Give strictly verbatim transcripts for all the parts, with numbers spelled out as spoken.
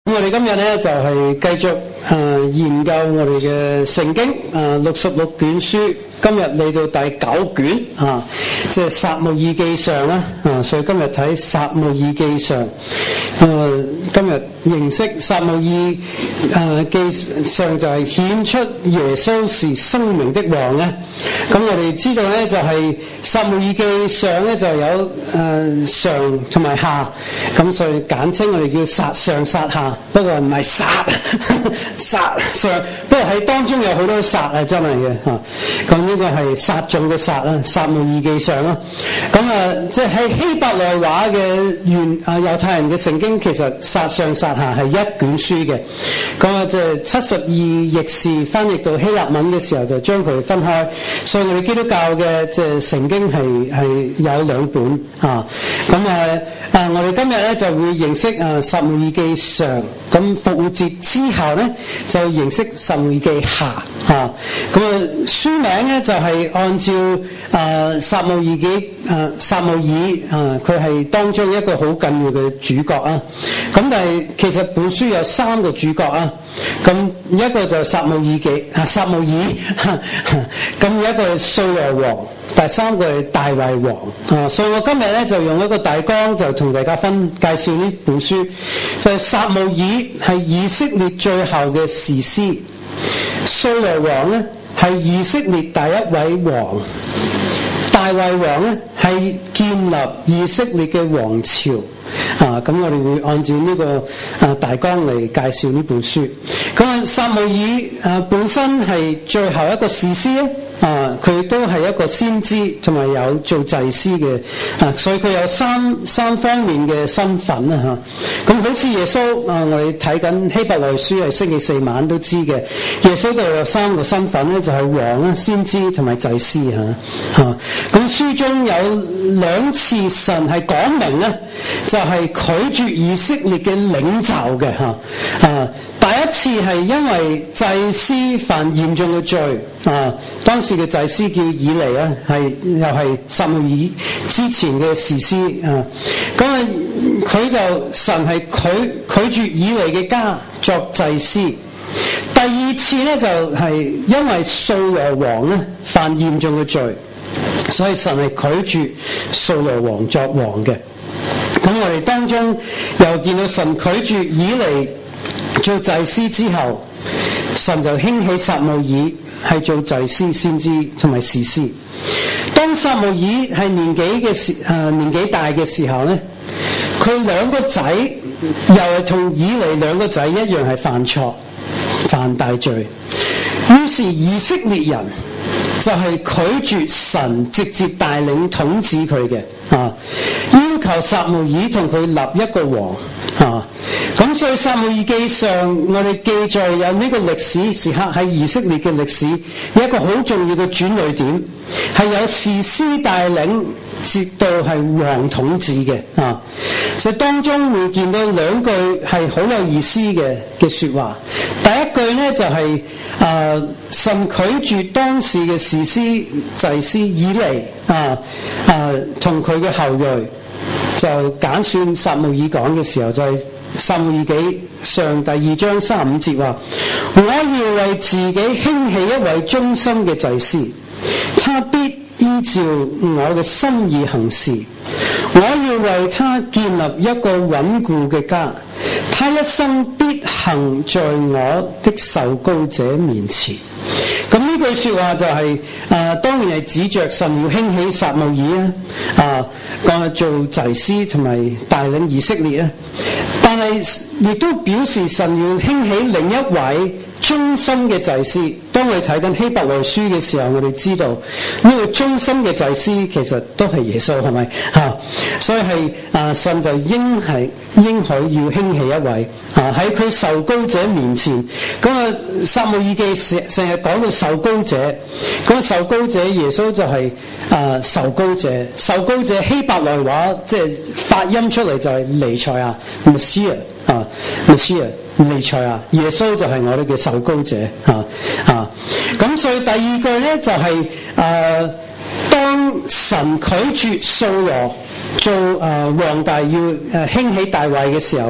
我哋今日咧就係、是、繼續誒、呃、研究我哋嘅聖經誒六十六卷書，今日嚟到第九卷啊，即係撒母耳記上啦啊，所以今日睇撒母耳記上。誒、呃、今日認識撒母耳誒記上就係顯出耶穌是生命的王咧。咁我哋知道咧就係、是、撒母耳記上咧就有誒、呃、上同埋下，咁所以簡稱我哋叫撒上撒下。不過唔係殺殺上，不過喺當中有好多殺啊，真係嘅嚇。咁呢個係殺眾嘅殺啦，撒母耳記上啦。咁啊，即係喺希伯來話嘅原啊猶太人嘅聖經，其實撒上撒下係一卷書嘅。咁啊，即係七十二譯士翻譯到希臘文嘅時候，就將佢分開。所以我哋基督教嘅即係聖經係係有兩本啊。咁啊啊，我哋今日咧就會認識啊撒母耳記上。咁復活節之後咧，就認識撒母耳記下啊。咁啊，書名咧就係、是、按照啊撒母耳記啊撒母耳啊，佢係當中一個好緊要嘅主角啊。咁但係其實本書有三個主角啊。咁一個就係撒母耳記啊撒母耳，咁一個係掃羅王。第三個係大衛王啊，所以我今日咧就用一個大綱就同大家分介紹呢本書，就係、是、撒母耳係以色列最後嘅士師，掃羅王咧係以色列第一位王，大衛王咧係建立以色列嘅王朝啊。咁我哋會按照呢、這個啊大綱嚟介紹呢本書。咁啊，撒母耳啊本身係最後一個士師咧。啊！佢都係一個先知，同埋有做祭司嘅啊，所以佢有三三方面嘅身份啊嚇。咁好似耶穌啊，我哋睇緊希伯來書係星期四晚都知嘅。耶穌度有三個身份咧，就係、是、王啦、先知同埋祭司嚇嚇。咁、啊啊、書中有兩次神係講明咧，就係、是、拒絕以色列嘅領袖嘅嚇啊。第一次係因為祭司犯嚴重嘅罪啊，當時嘅祭司叫以利啊，係又係撒母耳之前嘅士師啊。咁啊，佢就神係拒拒絕以利嘅家作祭司。第二次咧就係、是、因為掃羅王咧犯嚴重嘅罪，所以神係拒絕掃羅王作王嘅。咁我哋當中又見到神拒絕以利做祭司之後，神就興起撒母耳係做祭司、先知同埋士師。當撒母耳係年紀嘅時誒年紀大嘅時候咧，佢兩個仔又係同以利兩個仔一樣係犯錯、犯大罪。於是以色列人就係拒絕神直接帶領統治佢嘅啊，要求撒母耳同佢立一個王啊。咁所以撒母耳記上我哋記載有呢個歷史時刻喺以色列嘅歷史有一個好重要嘅轉捩點，係有士師帶領直到係王統治嘅啊。所以當中會見到兩句係好有意思嘅嘅說話。第一句呢就係、是、啊神拒絕當時嘅士師祭司以利啊啊同佢嘅後裔，就揀選撒母耳講嘅時候就係、是。撒母耳記上第二章三十五節話：我要為自己興起一位忠心嘅祭司，他必依照我嘅心意行事。我要為他建立一個穩固嘅家，他一生必行在我的受膏者面前。咁呢句說話就係、是、誒、呃，當然係指着神要興起撒母耳啊，講做祭司同埋帶領以色列啊。但係亦都表示神要興起另一位忠心嘅祭司。當我哋睇緊希伯來書嘅時候，我哋知道呢、這個忠心嘅祭司其實都係耶穌，係咪嚇？所以係啊，神就應係應許要興起一位啊，喺佢受膏者面前。咁啊，撒母耳記成成日講到受膏者，嗰、那個受膏者耶穌就係、是、啊受膏者，受膏者希伯來話即係發音出嚟就係彌賽亞 Messiah 啊 Messiah。彌賽亞，耶穌就係我哋嘅受膏者啊啊！咁所以第二句咧就係、是、誒、呃，當神拒絕掃羅做誒、呃、皇帝，要誒興起大衛嘅時候，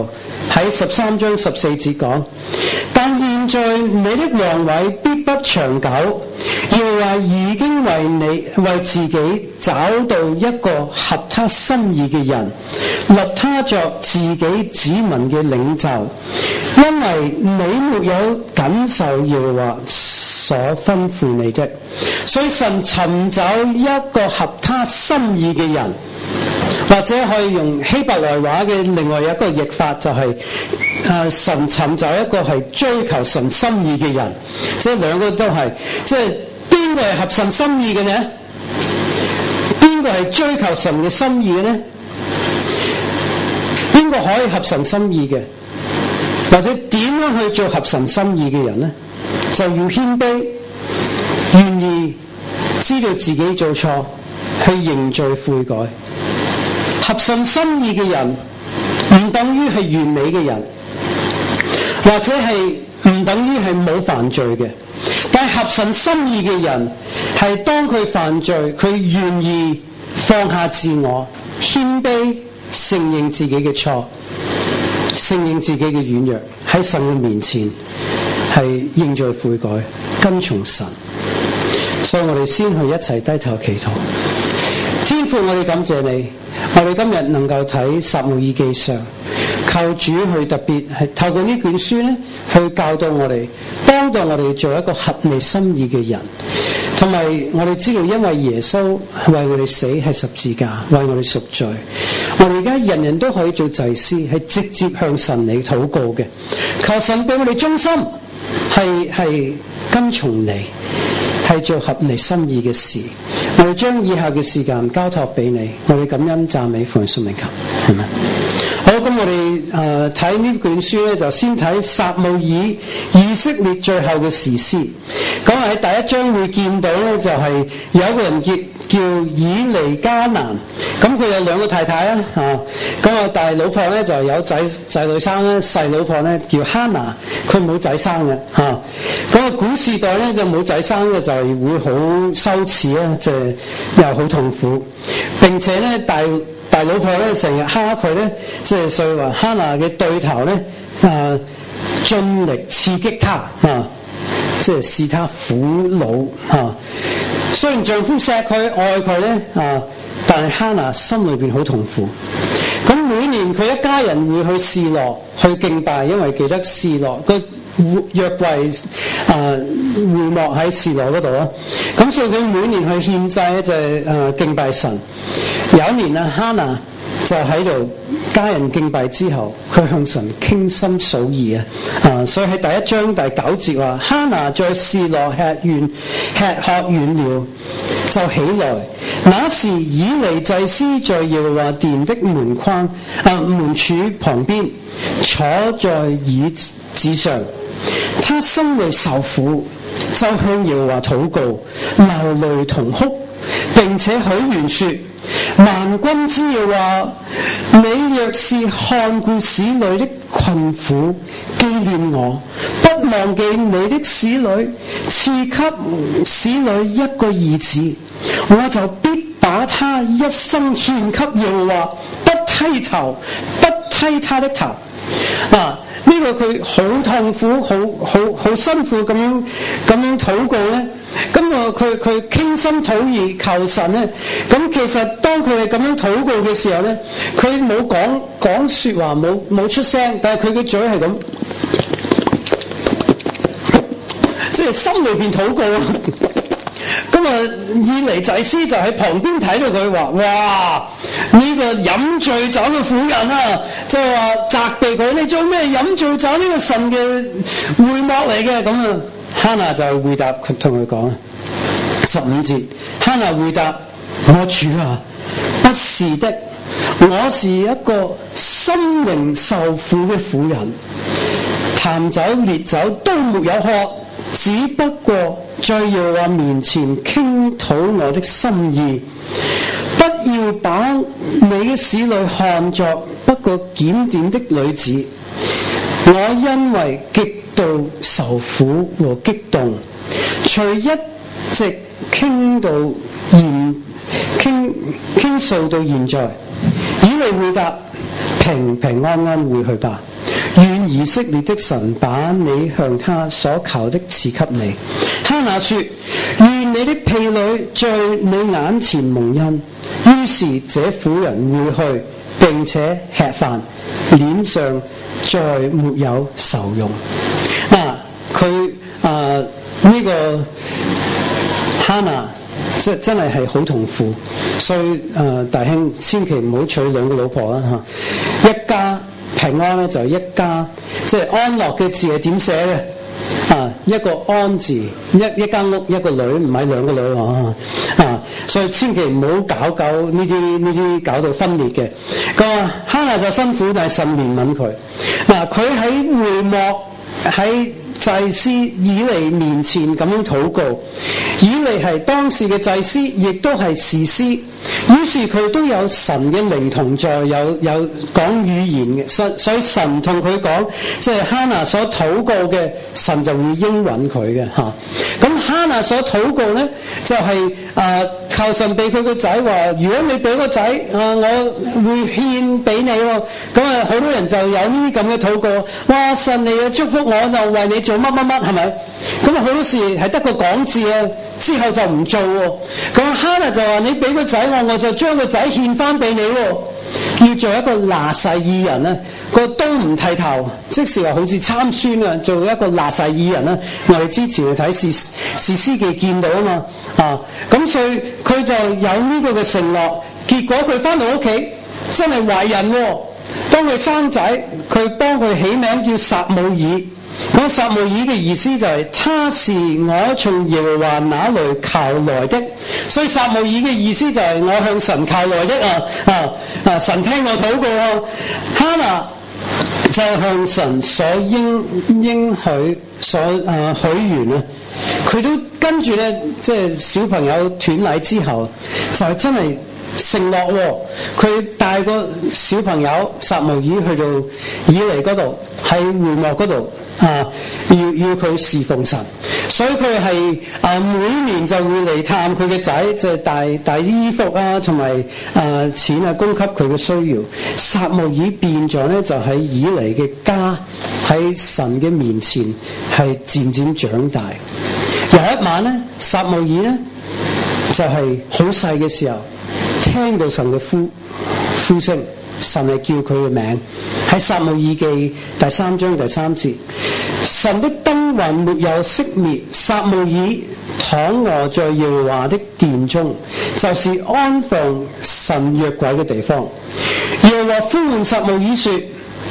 喺十三章十四節講，但現在你的王位必不長久，耶和華已經為你為自己找到一個合他心意嘅人，立他作自己子民嘅領袖，因為你沒有謹守耶和華所吩咐你的。所以神尋找一個合他心意嘅人，或者可以用希伯來話嘅另外一個譯法，就係、是、誒神尋找一個係追求神心意嘅人，即係兩個都係，即係邊個係合神心意嘅呢？邊個係追求神嘅心意嘅呢？邊個可以合神心意嘅？或者點樣去做合神心意嘅人呢？就要謙卑，願意知道自己做錯，去認罪悔改。合神心意嘅人唔等於係完美嘅人，或者係唔等於係冇犯罪嘅。但係合神心意嘅人係當佢犯罪，佢願意放下自我，謙卑承認自己嘅錯，承認自己嘅軟弱，喺神嘅面前係認罪悔改，跟從神。所以我哋先去一齊低頭祈禱。天父，我哋感謝你，我哋今日能夠睇撒母耳記上，求主去特別係透過呢卷書咧，去教導我哋，幫到我哋做一個合你心意嘅人。同埋我哋知道，因為耶穌為我哋死喺十字架，為我哋贖罪，我哋而家人人都可以做祭司，係直接向神嚟禱告嘅。求神俾我哋忠心，係係跟從你，係做合你心意嘅事。我哋將以下嘅時間交託俾你，我哋感恩讚美奉聖名求，係咪？好，咁我哋誒睇呢卷書咧，就先睇撒母耳以色列最後嘅士師。咁喺第一章會見到咧，就係有一個人叫叫以利加蘭，咁佢有兩個太太啊，啊，咁啊大老婆咧就有仔仔女生咧，細老婆咧叫哈拿，佢冇仔生嘅，嚇、啊。咁啊古時代咧就冇仔生嘅就係會好羞恥啊，即係又好痛苦，並且咧大。大老婆咧成日蝦佢咧，即係所以話哈拿嘅對頭咧啊，盡力刺激他啊，即係使他苦惱啊。雖然丈夫錫佢愛佢咧啊，但係哈拿心裏邊好痛苦。咁每年佢一家人會去示羅去敬拜，因為記得示羅個約櫃啊會幕喺示羅嗰度啊。咁所以佢每年去獻祭咧就係誒敬拜神。有一年啊，哈拿就喺度家人敬拜之後，佢向神傾心訴意啊！啊，所以喺第一章第九節話，哈拿在示羅吃完吃喝完了，就起來。那時以利祭司在耶和華殿的門框啊門柱旁邊坐在椅子上，他心裏受苦，就向耶和華禱告，流淚痛哭，並且許願說：萬軍之耶和華，你若是看顧使女的困苦，紀念我，不忘記你的使女，賜給使女一個兒子，我就必把他一生獻給耶和華，不剃頭，不剃他的頭。嗱、啊，呢、這個佢好痛苦，好好好辛苦咁樣咁樣禱告咧。咁啊，佢佢傾心吐意求神咧。咁其實當佢係咁樣禱告嘅時候咧，佢冇講講説話，冇冇出聲，但係佢嘅嘴係咁，即係心裏邊禱告啊。咁啊，以利祭司就喺旁邊睇到佢話：哇！呢、這個飲醉酒嘅婦人啊，就係話責備佢：你做咩飲醉酒？呢個神嘅會幕嚟嘅。咁啊，哈拿就回答佢，同佢講十五節，哈拿回答：我主啊，不是的，我是一個心靈受苦嘅婦人，淡酒烈酒都沒有喝，只不過在耶和華面前傾吐我的心意。不要把你的使女看作不過檢點的女子。我因為極度受苦和激動，隨一直傾到現傾傾訴到現在。以利回答：平平安安回去吧。 以色列的神把你向他所求的賜給你。哈拿說：願你的婢女在你眼前蒙恩。於是這婦人回去，並且吃飯，臉上再沒有愁容。嗱，佢啊呢個哈拿即真係係好痛苦，所以誒、呃、大兄千祈唔好娶兩個老婆啦嚇。一家平安咧就係一家，即係安樂嘅字係點寫嘅啊？一個安字，一一間屋一個女，唔係兩個女啊！啊，所以千祈唔好搞搞呢啲呢啲搞到分裂嘅。個哈拿就辛苦，但係神憐憫佢。嗱，佢喺會幕喺祭司以利面前咁樣禱告，以利係當時嘅祭司，亦都係士師，於是佢都有神嘅靈同在，有有講語言嘅，所所以神同佢講，即係哈拿所禱告嘅，神就會應允佢嘅嚇。咁哈拿所禱告呢，就係、是、啊求神俾佢個仔話，如果你俾個仔啊，我會獻俾你喎。咁啊，好多人就有呢啲咁嘅禱告，哇！神你嘅祝福我，就為你做乜乜乜，係咪？咁啊，好多時係得個講字啊，之後就唔做喎。咁哈拿就話：你俾個仔我，我就將個仔獻翻俾你喎。要做一個拿細耳人咧，個都唔剃頭，即是話好似參孫啊，做一個拿細耳人啦。我哋之前去睇士士師記見到啊嘛，啊咁所以佢就有呢個嘅承諾。結果佢翻到屋企真係懷孕喎。當佢生仔，佢幫佢起名叫撒母耳。咁撒母耳嘅意思就係、是、他是我從耶和華那裏求來的，所以撒母耳嘅意思就係我向神求來的啊啊啊！神聽我禱告啊，哈拿就向神所應應許所啊許願啊，佢都跟住咧，即係小朋友斷禮之後，就係、是、真係承諾喎，佢帶個小朋友撒母耳去到以利嗰度，喺會幕嗰度。啊！要要佢侍奉神，所以佢係啊每年就會嚟探佢嘅仔，即係帶帶啲衣服啊，同埋啊錢啊，供給佢嘅需要。撒母耳變咗咧，就喺以利嘅家，喺神嘅面前係漸漸長大。有一晚咧，撒母耳咧就係好細嘅時候，聽到神嘅呼呼聲。神係叫佢嘅名，喺撒母耳記第三章第三節，神的燈還沒有熄滅，撒母耳躺臥在耶和華的殿中，就是安放神約櫃嘅地方。耶和華呼喚撒母耳說：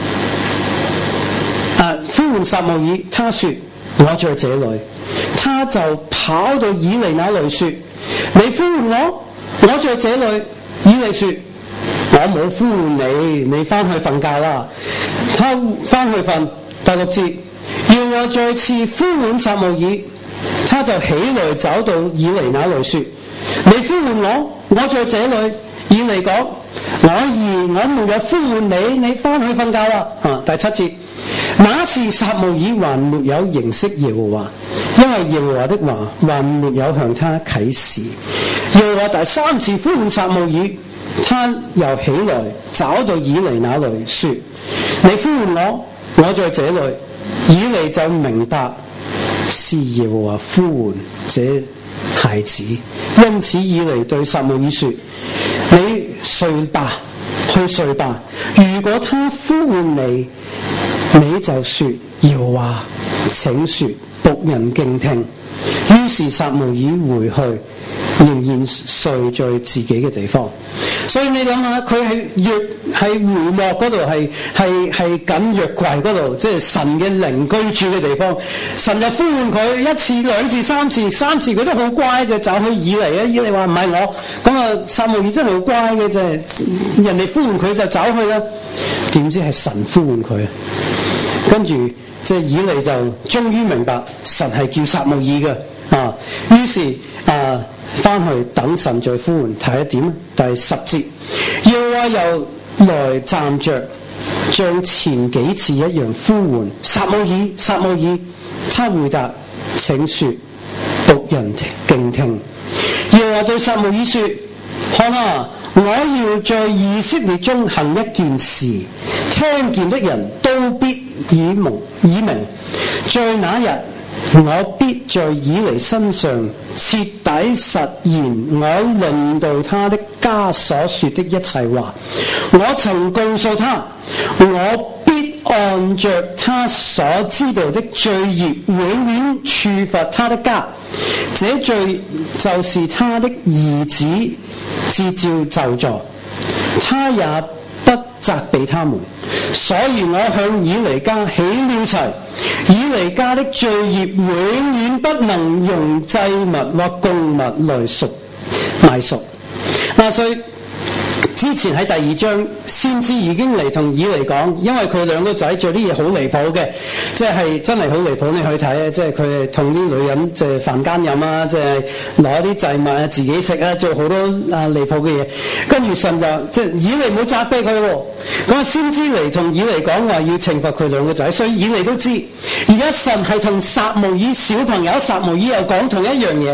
啊，呼喚撒母耳，他說我在這裏，他就跑到以利那裏說：你呼喚我，我在這裏。以利說：我冇呼喚你，你翻去瞓覺啦。他翻去瞓。第六節，要我再次呼喚撒母耳，他就起來走到以利那裏說：你呼喚我，我在這裏。以利講：我兒，我沒有呼喚你，你翻去瞓覺啦。啊，第七節，那時撒母耳還沒有認識耶和華，因為耶和華的話還沒有向他啟示。耶和華第三次呼喚撒母耳。他又起來找到以利那裏說：你呼喚我，我在這裏。以利就明白是耶和華呼喚這孩子，因此以利對撒母耳說：你睡吧，去睡吧。如果他呼喚你，你就說耶和華請說，僕人敬聽。於是撒母耳回去，仍然睡在自己嘅地方。所以你諗下，佢喺約喺會幕嗰度，係係係緊約櫃嗰度，即係神嘅靈居住嘅地方。神就呼喚佢一次、兩次、三次，三次佢都好乖，就走去以利啊。以利話唔係我，咁啊撒母耳真係好乖嘅，就係人哋呼喚佢就走去啦。點知係神呼喚佢啊？跟住即係以利就終於明白神係叫撒母耳嘅啊。於是啊。翻去等神再呼喚，睇一點第十節，耶和華又來站着，像前幾次一樣呼喚撒母耳，撒母耳，他回答：請說，僕人敬聽。耶和華對撒母耳說：看啊，我要在以色列中行一件事，聽見的人都必以蒙以明，在那日我必在以利身上徹底實現我論到他的家所說的一切話。我曾告訴他，我必按着他所知道的罪孽永遠處罰他的家，這罪就是他的兒子接照咒詛，他也不責備他們。所以我向以利家起了誓，以利家的罪孽永遠不能用祭物或供物來贖買贖。嗱，所以之前喺第二章，先知已經嚟同以利講，因為佢兩個仔做啲嘢好離譜嘅，即係真係好離譜。你去睇咧，即係佢同啲女人即係犯奸淫啊，即係攞啲祭物啊自己食啊，做好多啊離譜嘅嘢。跟住神就即係以利冇責備佢喎，咁啊先知嚟同以利講話要懲罰佢兩個仔，所以以利都知。而家神係同撒母耳小朋友撒母耳又講同一樣嘢，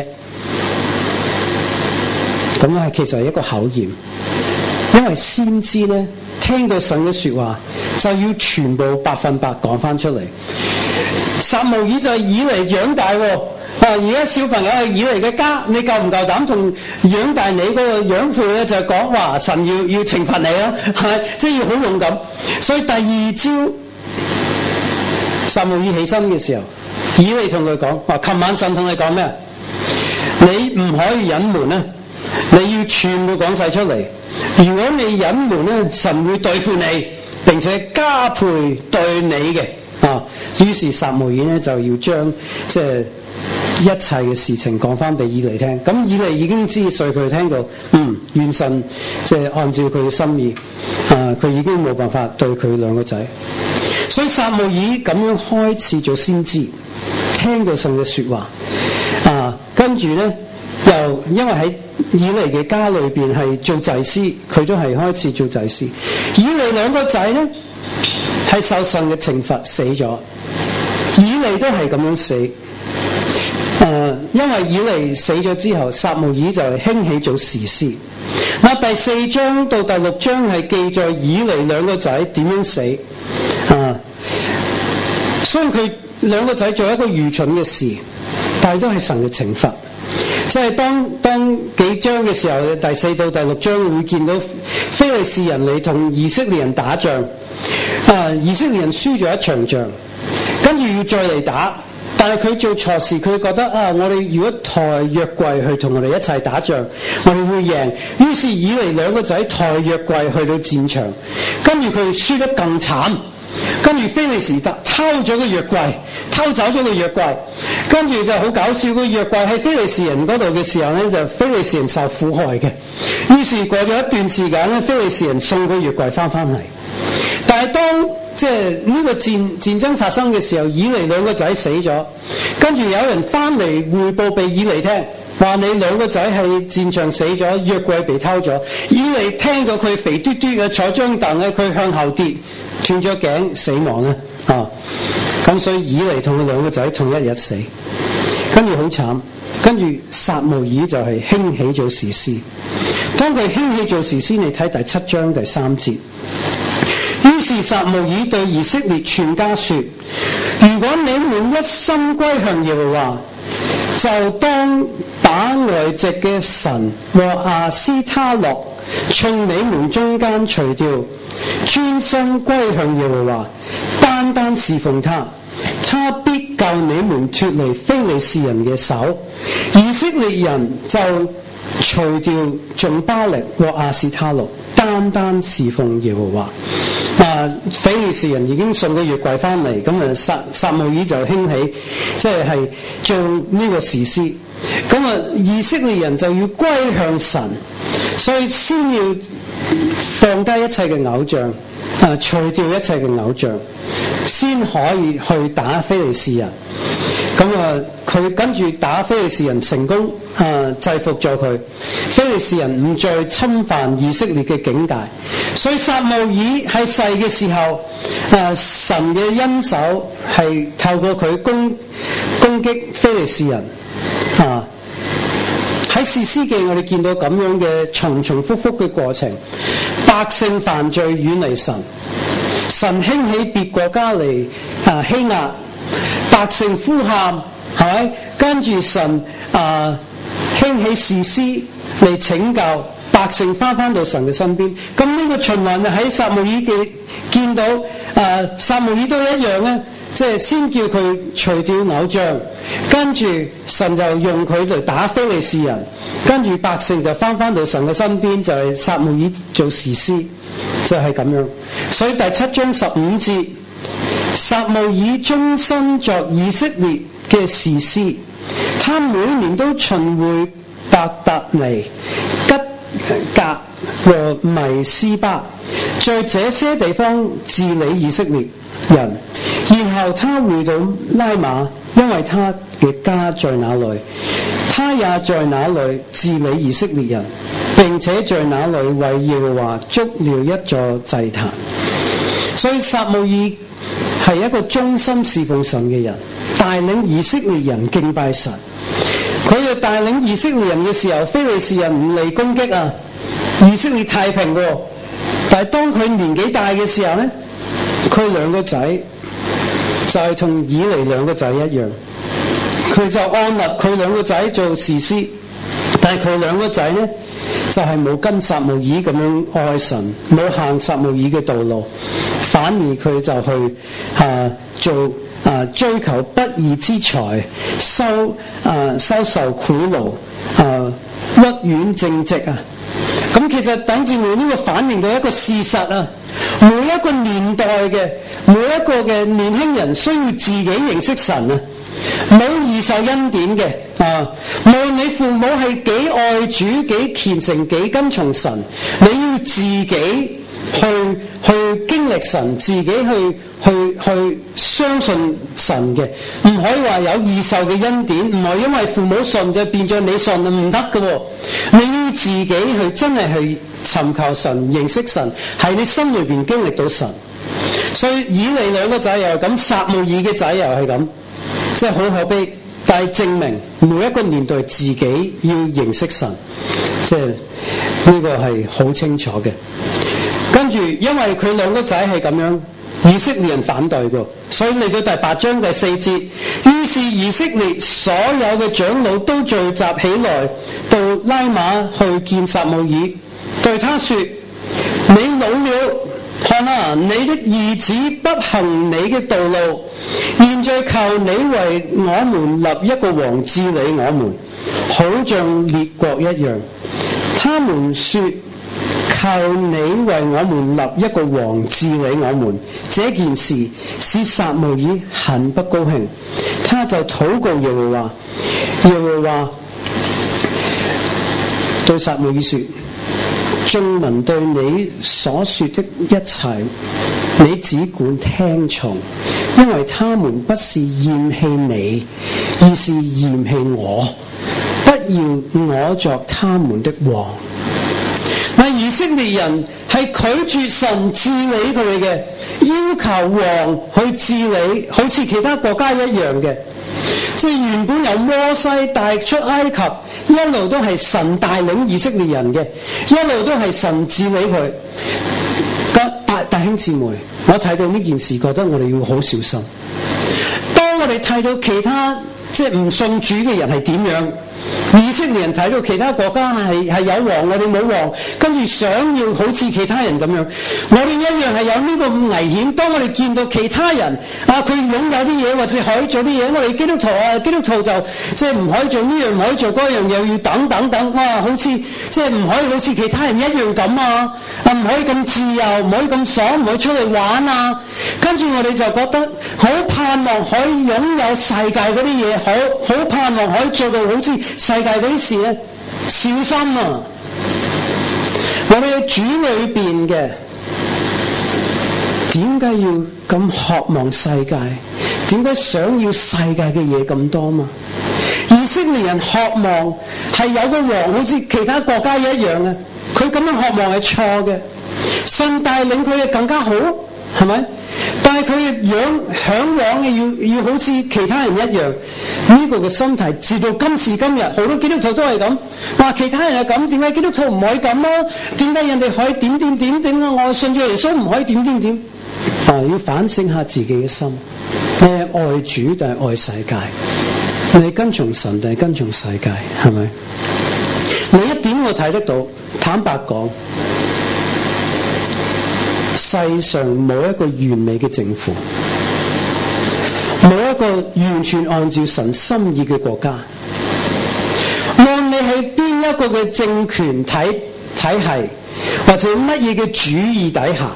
咁係其實係一個考驗。因為先知咧聽到神嘅說話就要全部百分百講翻出嚟。撒母耳就係以利養大喎，啊而家小朋友係以利嘅家，你夠唔夠膽同養大你嗰個養父咧就講話神要要懲罰你啦，係即係要好勇敢。所以第二朝撒母耳起身嘅時候，以利同佢講話，琴晚神同你講咩？你唔可以隱瞞啊，你要全部講晒出嚟。如果你隱瞞咧，神會對付你，並且加倍對你嘅啊。於是撒母耳咧就要將即係一切嘅事情講翻俾以利聽。咁以利已經知，所以佢聽到嗯，願神即係按照佢嘅心意啊，佢已經冇辦法對佢兩個仔。所以撒母耳咁樣開始做先知，聽到神嘅說話啊，跟住咧又因為喺以利嘅家裏邊係做祭司，佢都係開始做祭司。以利兩個仔咧係受神嘅懲罰死咗，以利都係咁樣死。誒、呃，因為以利死咗之後，撒母耳就興起做士師。嗱，第四章到第六章係記載以利兩個仔點樣死。啊、呃，所以佢兩個仔做一個愚蠢嘅事，但係都係神嘅懲罰。即係當當幾章嘅時候，第四到第六章會見到非利士人嚟同以色列人打仗，啊，以色列人輸咗一場仗，跟住要再嚟打，但係佢做錯事，佢覺得啊，我哋如果抬約櫃去同我哋一齊打仗，我哋會贏。於是以利兩個仔抬約櫃去到戰場，跟住佢輸得更慘。跟住非利士特偷咗個約櫃，偷走咗個約櫃，跟住就好搞笑。個約櫃喺非利士人嗰度嘅時候咧，就非利士人受苦害嘅。於是過咗一段時間咧，非利士人送個約櫃翻翻嚟。但係當即係呢個戰戰爭發生嘅時候，以利兩個仔死咗，跟住有人翻嚟匯報俾以利聽，話你兩個仔喺戰場死咗，約櫃被偷咗。以利聽到佢肥嘟嘟嘅坐張凳咧，佢向後跌，斷咗頸死亡啦。啊，咁所以以利同佢兩個仔同一日死，跟住好慘。跟住撒母耳就係興起做士師。當佢興起做士師，你睇第七章第三節。於是撒母耳對以色列全家說：如果你們一心歸向耶和華，就當把外籍嘅神和亞斯他洛從你們中間除掉，專心歸向耶和華，單單侍奉他，他必救你們脫離非利士人嘅手。以色列人就除掉眾巴力和亞斯他洛，單單侍奉耶和華。啊！非利士人已經送個約櫃翻嚟，咁啊撒撒母耳就興起，即係係做呢個士師。咁啊，以色列人就要歸向神，所以先要放低一切嘅偶像，啊，除掉一切嘅偶像，先可以去打非利士人。咁啊，佢跟住打非利士人成功，啊，制服咗佢。非利士人唔再侵犯以色列嘅境界，所以撒母耳喺世嘅時候，啊，神嘅恩手係透過佢攻攻擊非利士人。啊，喺士師記我哋見到咁樣嘅重重複複嘅過程，百姓犯罪遠離神， 神興起別國家嚟啊欺壓百姓呼喊，係咪？跟住神啊興起士師嚟拯救百姓翻翻到神嘅身邊。咁呢個循環就喺撒母耳記見到啊，撒母耳都一樣咧，即係先叫佢除掉偶像，跟住神就用佢嚟打非利士人，跟住百姓就翻翻到神嘅身邊，就係撒母耳做士師，就係咁樣。所以第七章十五節，撒母耳終身作以色列嘅士師，他每年都巡迴伯特尼、吉格和米斯巴，在這些地方治理以色列人。然後他回到拉馬，因為他嘅家在那裏，他也在那裏治理以色列人，並且在那裏為耶和華築了一座祭壇。所以撒母耳係一個忠心侍奉神嘅人，帶領以色列人敬拜神。佢哋帶領以色列人嘅時候，非利士人唔嚟攻擊啊，以色列太平喎。但係當佢年紀大嘅時候呢，佢兩個仔就係同以利兩個仔一樣，佢就安立佢兩個仔做士師，但係佢兩個仔呢就係、是、冇跟撒母耳咁樣愛神，冇行撒母耳嘅道路，反而佢就去啊做啊追求不義之財，收啊收受賄賂啊屈枉正直啊。咁其實等住我呢個反映到一個事實啊，每一個年代嘅每一個嘅年輕人需要自己認識神啊，冇易受恩典嘅啊。無論你父母係幾愛主、幾虔誠、幾跟從神，你要自己去去經歷神，自己去去去相信神嘅，唔可以話有易受嘅恩典，唔係因為父母信就變咗你信，唔得㗎喎。你要自己去真係去尋求神、認識神，喺你心裏邊經歷到神。所以以利兩個仔又係咁，撒母耳嘅仔又係咁，即係好可悲。但係證明每一個年代自己要認識神，即係呢個係好清楚嘅。跟住因為佢兩個仔係咁樣，以色列人反對嘅，所以嚟到第八章第四節，於是以色列所有嘅長老都聚集起來，到拉馬去見撒母耳，對他說：你老了，看啊，你的兒子不行你嘅道路，現在求你為我們立一個王治理我們，好像列國一樣。他們說：求你為我們立一個王治理我們。這件事使撒母耳很不高興，他就禱告耶和華。耶和華對撒母耳說：眾民對你所說的一切，你只管聽從，因為他們不是厭棄你，而是厭棄我，不要我作他們的王。嗱，以色列人係拒絕神治理佢哋嘅，要求王去治理，好似其他國家一樣嘅。即係原本由摩西帶出埃及，一路都係神帶領以色列人嘅，一路都係神治理佢。大弟兄姊妹，我睇到呢件事，覺得我哋要好小心。當我哋睇到其他即係唔信主嘅人係點樣，以色列人睇到其他國家係係有王，我哋冇王，跟住想要好似其他人咁樣，我哋一樣係有呢個危險。當我哋見到其他人啊，佢擁有啲嘢或者可以做啲嘢，我哋基督徒啊，基督徒就即係唔可以做呢樣，唔可以做嗰樣，又要等等等，哇！好似即係唔可以好似其他人一樣咁啊，啊唔可以咁自由，唔可以咁爽，唔可以出嚟玩啊。跟住我哋就覺得好盼望可以擁有世界嗰啲嘢，好好盼望可以做到好似世界嗰啲事咧，小心啊！我哋喺主裏邊嘅，點解要咁渴望世界？點解想要世界嘅嘢咁多嘛？以色列人渴望係有個王，好似其他國家一樣嘅，佢咁樣渴望係錯嘅。神帶領佢哋更加好，係咪？但係佢哋想向往嘅要要好似其他人一樣，呢個嘅心態，直到今時今日，好多基督徒都係咁。話其他人係咁，點解基督徒唔可以咁啊？點解人哋可以點點點點啊？我信咗耶穌唔可以點點點？ 啊，要反省下自己嘅心，你係愛主定係愛世界？你係跟從神定係跟從世界？係咪？另一點我睇得到，坦白講，世上冇一個完美嘅政府，冇一個完全按照神心意嘅國家。無論你喺邊一個嘅政權體體系，或者乜嘢嘅主義底下，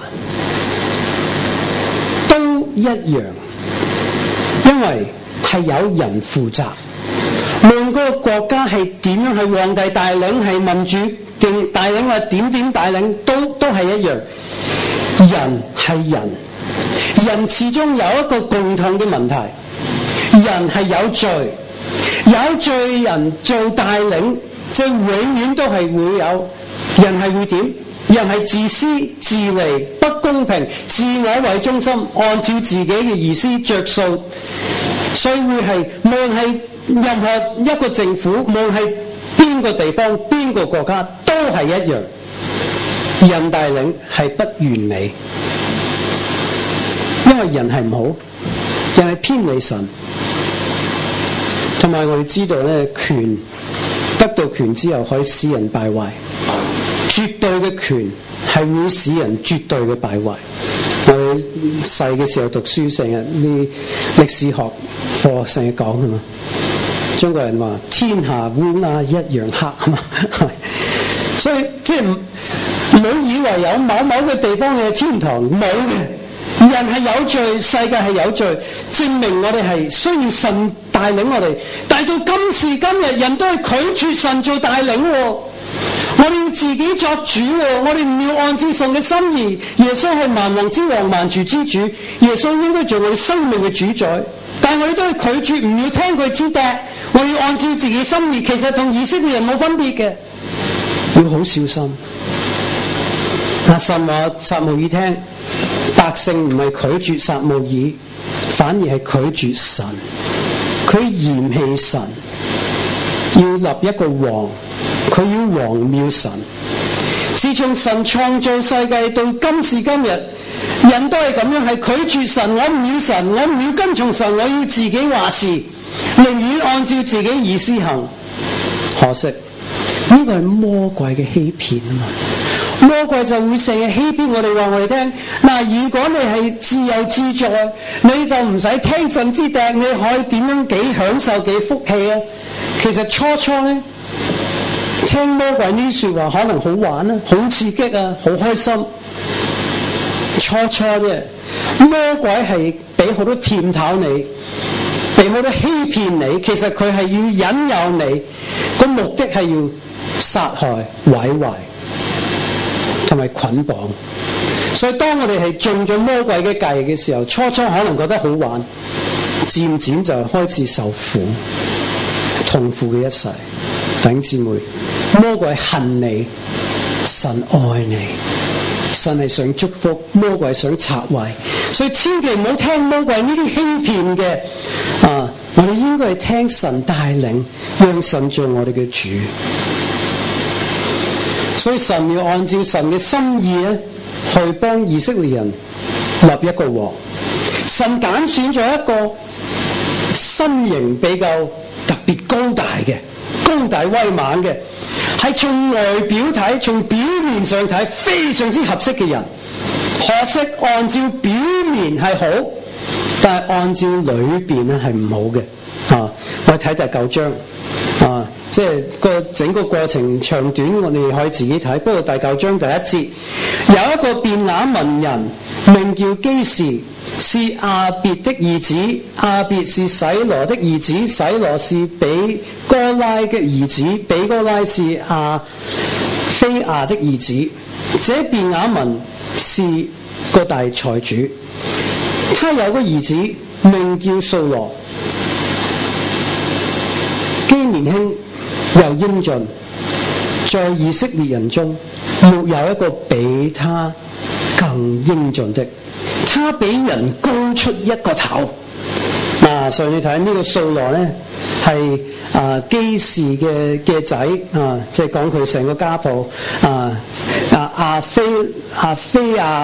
都一樣，因為係有人負責。無論嗰個國家係點樣，係皇帝帶領，係民主定帶領，或點點帶領，都都係一樣。人係人，人始終有一個共同嘅問題，人係有罪，有罪人做帶領，即係永遠都係會有人係會點？人係自私自利、不公平、自我為中心，按照自己嘅意思着數，所以會係無論係任何一個政府，無論係邊個地方、邊個國家，都係一樣。人帶領係不完美，因為人係唔好，人係偏離神。同埋我哋知道咧，權得到權之後可以使人敗壞，絕對嘅權係會使人絕對嘅敗壞。我哋細嘅時候讀書成日啲歷史學課成日講㗎嘛，中國人話天下烏鴉一樣黑啊嘛，所以即係唔好以為有某某嘅地方嘅天堂，冇嘅。人係有罪，世界係有罪，證明我哋係需要神帶領我哋。但係到今時今日，人都係拒絕神做帶領喎。我哋要自己作主喎，我哋唔要按照神嘅心意。耶穌係萬王之王、萬主之主，耶穌應該做我哋生命嘅主宰。但係我哋都係拒絕，唔要聽佢之笛。我要按照自己心意，其實同以色列人冇分別嘅，要好小心。阿神話撒母耳聽，百姓唔係拒絕撒母耳，反而係拒絕神。佢嫌棄神，要立一個王，佢要王藐神。自從神創造世界到今時今日，人都係咁樣，係拒絕神。我唔要神，我唔要跟從神，我要自己話事，寧願按照自己意思行。可惜呢個係魔鬼嘅欺騙啊嘛！魔鬼就會成日欺騙我哋，話我哋聽嗱，如果你係自由自在，你就唔使聽神之笛，你可以點樣幾享受幾福氣啊！其實初初咧，聽魔鬼呢啲說話可能好玩啊，好刺激啊，好開心。初初啫，魔鬼係俾好多甜頭你，俾好多欺騙你，其實佢係要引誘你，個目的係要殺害、毀壞同埋捆綁。所以當我哋係中咗魔鬼嘅計嘅時候，初初可能覺得好玩，漸漸就開始受苦，痛苦嘅一世。弟兄姊妹，魔鬼恨你，神愛你，神係想祝福，魔鬼想拆壞，所以千祈唔好聽魔鬼呢啲欺騙嘅啊！我哋應該係聽神帶領，讓神做我哋嘅主。所以神要按照神嘅心意咧，去幫以色列人立一個王。神揀選咗一個身形比較特別高大嘅、高大威猛嘅，係從外表睇、從表面上睇非常之合適嘅人。可惜按照表面係好，但係按照裏邊咧係唔好嘅。啊，我哋睇第九章啊。即係個整個過程長短，我哋可以自己睇。不過第九章第一節，有一個便雅憫人名叫基士，是亞別的兒子，亞別是洗羅的兒子，洗羅是比哥拉的兒子，比哥拉是亞非亞的兒子。這便雅憫是個大財主，他有個兒子名叫掃羅，既年輕又英俊，在以色列人中沒有一個比他更英俊的，他比人高出一個頭。嗱、啊，所以你睇呢個掃羅咧係啊基士嘅嘅仔啊，即係講佢成個家譜啊啊亞非亞非亞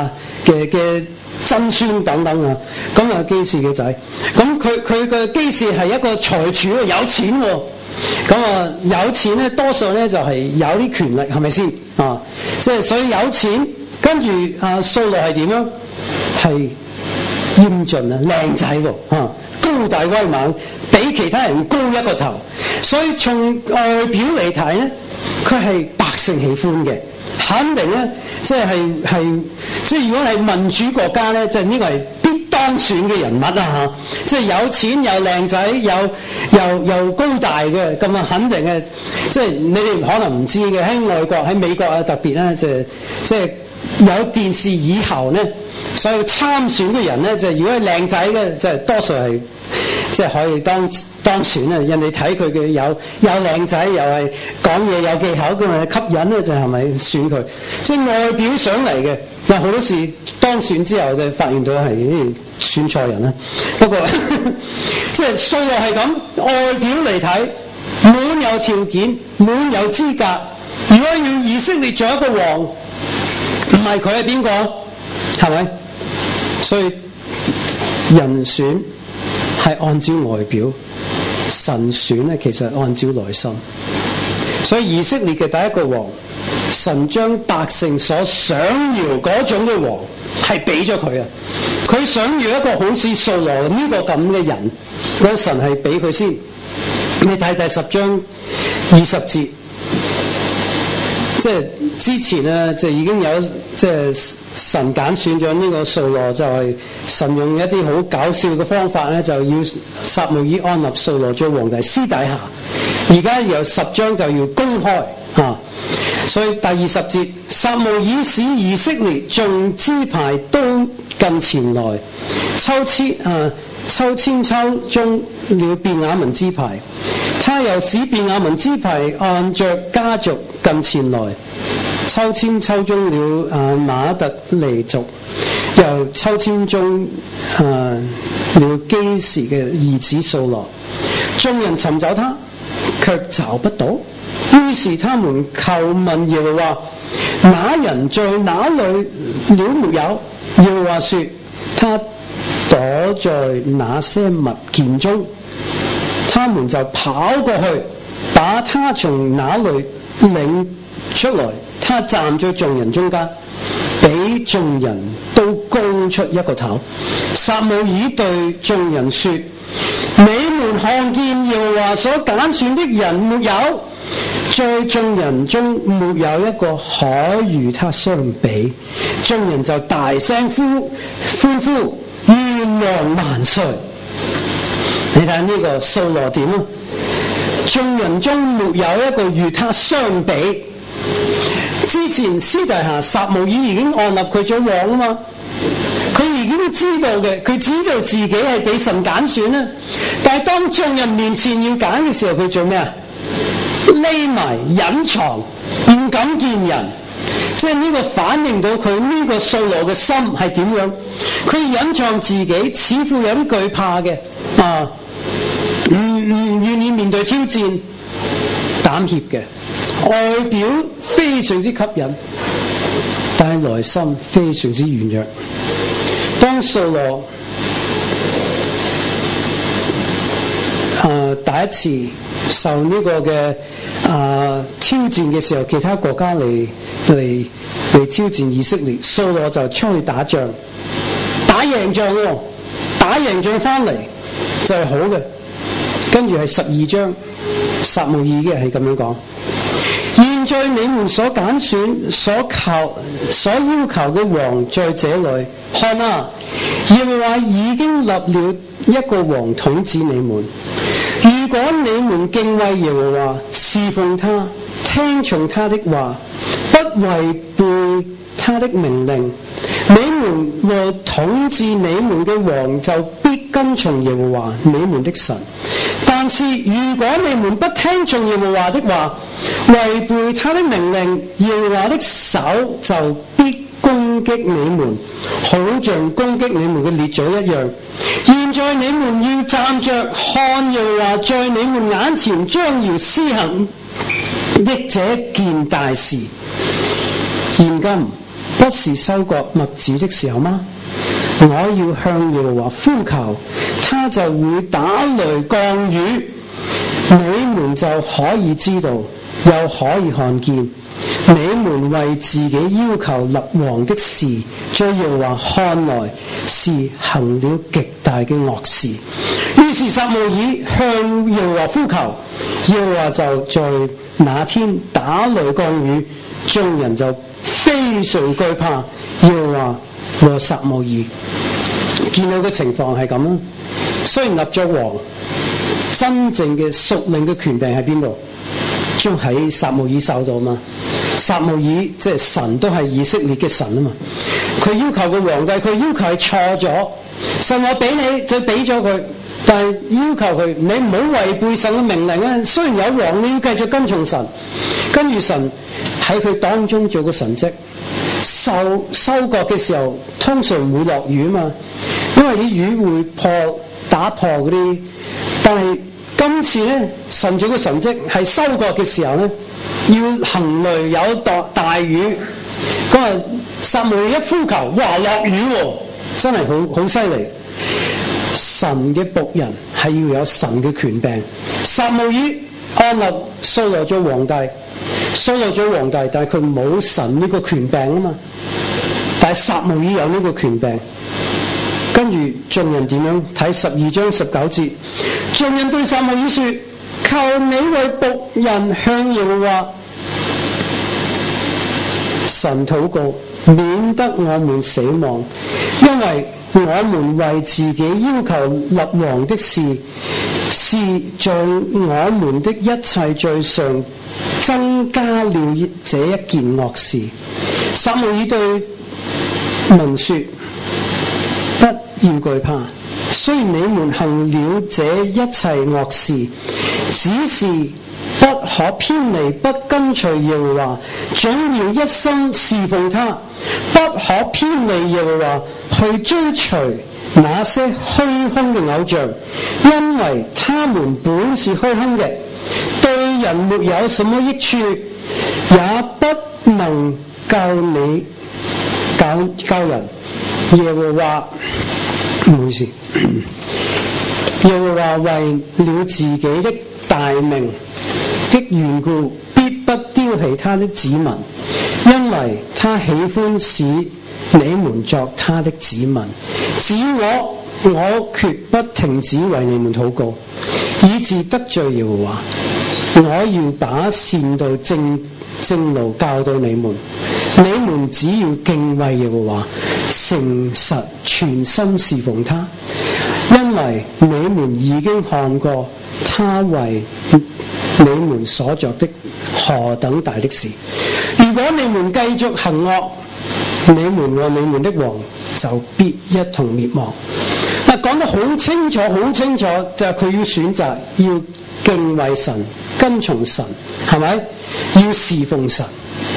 嘅嘅曾孫等等啊，咁啊基士嘅仔，咁佢佢嘅基士係一個財主，有錢喎、哦，咁啊有錢咧多數咧就係、是、有啲權力，係咪先啊？即係所以有錢，跟住啊掃羅係點樣？係英俊啊，靚仔喎，啊高大威猛，比其他人高一個頭，所以從外表嚟睇咧，佢係百姓喜歡嘅。肯定咧，即係係即係如果係民主國家咧，即係呢個係必當選嘅人物啊嚇！即係有錢又靚仔，又又又高大嘅，咁啊肯定嘅。即係你哋可能唔知嘅，喺外國喺美國啊特別咧，就即係有電視以後咧，所以參選嘅人咧，就如果係靚仔嘅，就多數係即係可以當當選啊！人哋睇佢嘅有有靚仔，又係講嘢有技巧，咁咪吸引咧，就係咪選佢？即係外表上嚟嘅，就好多時當選之後就發現到係選錯人啦。不過即係掃羅係咁，外表嚟睇滿有條件，滿有資格。如果要以色列做一個王，唔係佢係邊個？係咪？所以人選係按照外表。神選咧，其實按照內心，所以以色列嘅第一個王，神將百姓所想要嗰種嘅王係俾咗佢啊！佢想要一個好似掃羅呢個咁嘅人，嗰神係俾佢先。你睇第十章二十節，即係之前咧就已經有即係神揀選咗呢個掃羅，就係神用一啲好搞笑嘅方法咧，就要撒母耳安立掃羅做皇帝，私底下。而家由十章就要公開啊，所以第二十節，撒母耳使以色列眾支派都近前來，抽籤啊抽籤抽中了便雅憫支派，他又使便雅憫支派按着家族近前來。抽籤抽中了啊馬特尼族，又抽籤中啊了基士嘅兒子掃羅。眾人尋找他，卻找不到。於是他們求問耶和華：那人在哪裏了沒有？耶和華說：他躲在那些物件中。他們就跑過去，把他從那裏領出來。他站在眾人中間，比眾人都高出一個頭。撒母耳對眾人說：你們看見耶和華所揀選的人沒有？在眾人中沒有一個可與他相比。眾人就大聲呼歡呼，願王萬歲！你睇呢個掃羅點啊？眾人中沒有一個與他相比。之前私底下撒母耳已經按立佢做王啊嘛，佢已經知道嘅，佢知道自己係俾神揀選啦。但係當眾人面前要揀嘅時候，佢做咩啊？匿埋隱藏，唔敢見人。即係呢個反映到佢呢個掃羅嘅心係點樣？佢隱藏自己，似乎有啲懼怕嘅啊，唔唔願意面對挑戰，膽怯嘅。外表非常之吸引，但係內心非常之軟弱。當掃羅誒第一次受呢個嘅誒、呃、挑戰嘅時候，其他國家嚟嚟嚟挑戰以色列，掃羅就出去打仗，打贏仗喎，打贏仗翻嚟就係好嘅。跟住係十二章，撒母耳嘅係咁樣講。現在你們所揀選、所求、所要求嘅王在這裏，看啊！耶和華已經立了一個王統治你們。如果你們敬畏耶和華，侍奉他，聽從他的話，不違背他的命令，你們和統治你們嘅王就必跟從耶和華你們的神。但是如果你們不聽從耶和華的話，違背他的命令，耶和華的手就必攻擊你們，好像攻擊你們嘅列祖一樣。現在你們要站着看耶和華在你們眼前將要施行的這件大事。現今不是收割麥子的時候嗎？我要向耶和華呼求，他就會打雷降雨，你們就可以知道，又可以看見。你們為自己要求立王的事，在耶和華看來是行了極大嘅惡事。於是撒母耳向耶和華呼求，耶和華就在那天打雷降雨，眾人就非常懼怕耶和華和撒母耳。見到嘅情況係咁啦，雖然立咗王，真正嘅屬靈嘅權柄喺邊度？將喺撒母耳手度嘛。撒母耳即係神都係以色列嘅神啊嘛，佢要求個皇帝，佢要求係錯咗，神話俾你就俾咗佢，但係要求佢你唔好違背神嘅命令啊！雖然有王，你要繼續跟從神，跟住神喺佢當中做個神蹟，收收割嘅時候通常唔會落雨啊嘛，因為啲雨會破打破嗰啲，但係今次咧神做個神蹟係收割嘅時候咧。要行雷有大大雨，咁啊撒母耳一呼求，哇落雨喎，真係好好犀利。神嘅僕人係要有神嘅權柄。撒母耳安立掃羅做皇帝，掃羅做皇帝，但係佢冇神呢個權柄啊嘛。但係撒母耳有呢個權柄。跟住眾人點樣睇十二章十九節？眾人對撒母耳說：求你為僕人向耶和華神禱告，免得我們死亡，因為我們為自己要求立王的事，是在我們的一切罪上增加了這一件惡事。撒母耳對民說：不要懼怕，雖然你們行了這一切惡事，只是不可偏離，不跟隨耶和華，總要一生侍奉他。不可偏離耶和華，去追隨那些虛空嘅偶像，因為他們本是虛空嘅，對人沒有什麼益處，也不能救你救救人。耶和華唔好意思，耶和華為了自己的大名的緣故，必不丟棄他的子民，因為他喜歡使你們作他的子民。至於我，我決不停止為你們禱告，以致得罪耶和華。我要把善道正正路教導你們，你們只要敬畏耶和華，誠實全心侍奉他，因為你們已經看過他為你們所作的何等大的事。如果你們繼續行惡，你們和你們的王就必一同滅亡。嗱，講得好清楚，好清楚，就係佢要選擇要敬畏神，跟從神，係咪？要侍奉神。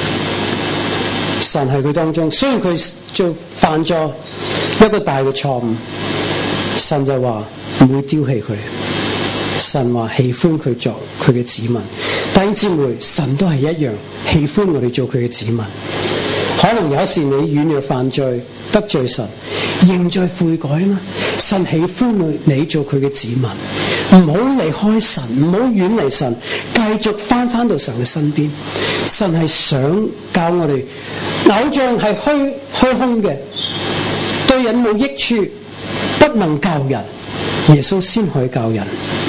神喺佢當中，雖然佢做犯咗一個大嘅錯誤，神就話唔會丟棄佢。神話喜歡佢做佢嘅子民，弟兄姊妹，神都係一樣喜歡我哋做佢嘅子民。可能有時你軟弱犯罪得罪神，認罪悔改嘛，神喜歡你你做佢嘅子民，唔好離開神，唔好遠離神，繼續翻翻到神嘅身邊。神係想教我哋，偶像係虛虛空嘅，對人冇益處，不能救人，耶穌先可以救人。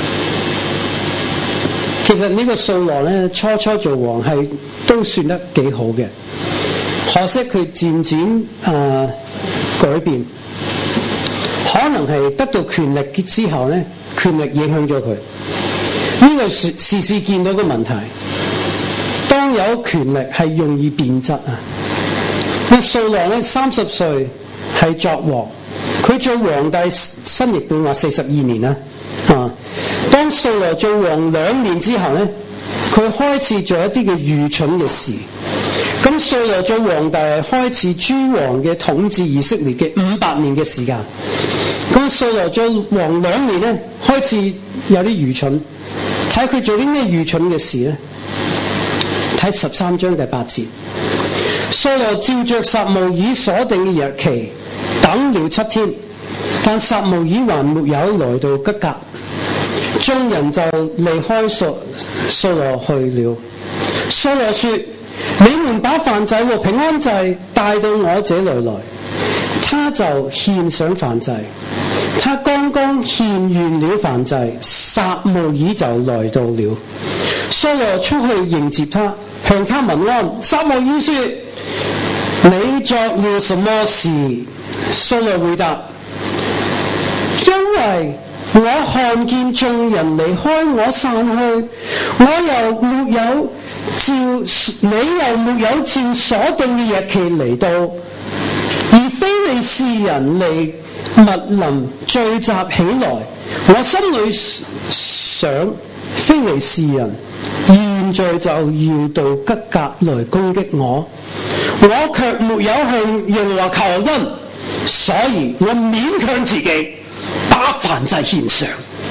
其實呢個掃羅咧，初初做王係都算得幾好嘅，可惜佢漸漸誒、呃、改變，可能係得到權力之後咧，權力影響咗佢。呢個時時時見到個問題，當有權力係容易變質啊！那掃羅咧三十歲係作王，佢做皇帝新譯本話四十二年啦啊！當掃羅做王兩年之後咧，佢開始做一啲嘅愚蠢嘅事。咁掃羅做皇帝係開始諸王嘅統治以色列嘅五百年嘅時間。咁掃羅做王兩年咧，開始有啲愚蠢。睇佢做啲咩愚蠢嘅事咧？睇十三章第八節， 掃羅照着撒母耳所定嘅日期等了七天，但撒母耳還沒有來到吉甲，眾人就離開掃掃羅去了。掃羅說：你們把燔祭和平安祭帶到我這裏來。他就獻上燔祭，他剛剛獻完了燔祭，撒母耳就來到了。掃羅出去迎接他，向他問安。撒母耳說：你作了什麼事？掃羅回答：因為我看見眾人離開我散去，我又沒有照你又沒有照所定嘅日期嚟到，而非利士人嚟密林聚集起來，我心裏想，非利士人現在就要到吉甲來攻擊我，我卻沒有向耶和華求恩，所以我勉強自己把燔祭獻上。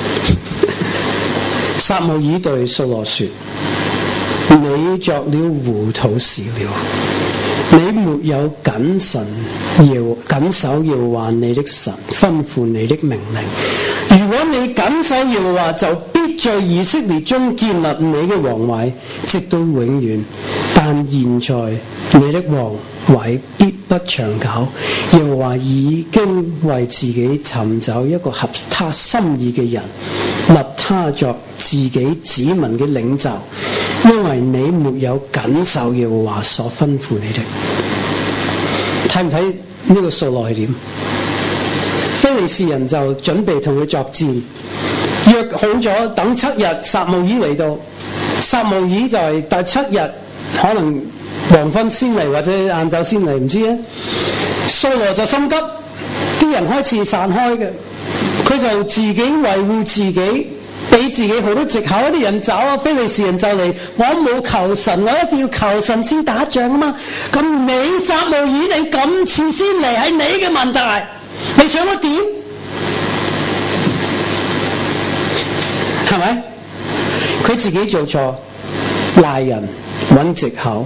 撒母耳對掃羅說：你作了糊塗事了，你沒有謹慎耶謹守耶和華你的神吩咐你的命令。如果你謹守耶和華，就必在以色列中建立你嘅王位，直到永遠。但現在你的王位必不長久。耶和華已經為自己尋找一個合他心意嘅人，立他作自己子民嘅領袖，因為你沒有謹守耶和華所吩咐你的。睇唔睇呢個掃羅係點？非利士人就準備同佢作戰，約好咗等七日，撒母耳嚟到，撒母耳就係第七日，可能黃昏先嚟或者晏晝先嚟，唔知咧。掃羅就心急，啲人開始散開嘅，佢就自己維護自己，俾自己好多藉口。啲人走啊，非利士人就嚟，我冇求神，我一定要求神先打仗啊嘛。咁你撒母耳你咁遲先嚟，係你嘅問題，你想我點？係咪？佢自己做錯，賴人揾藉口，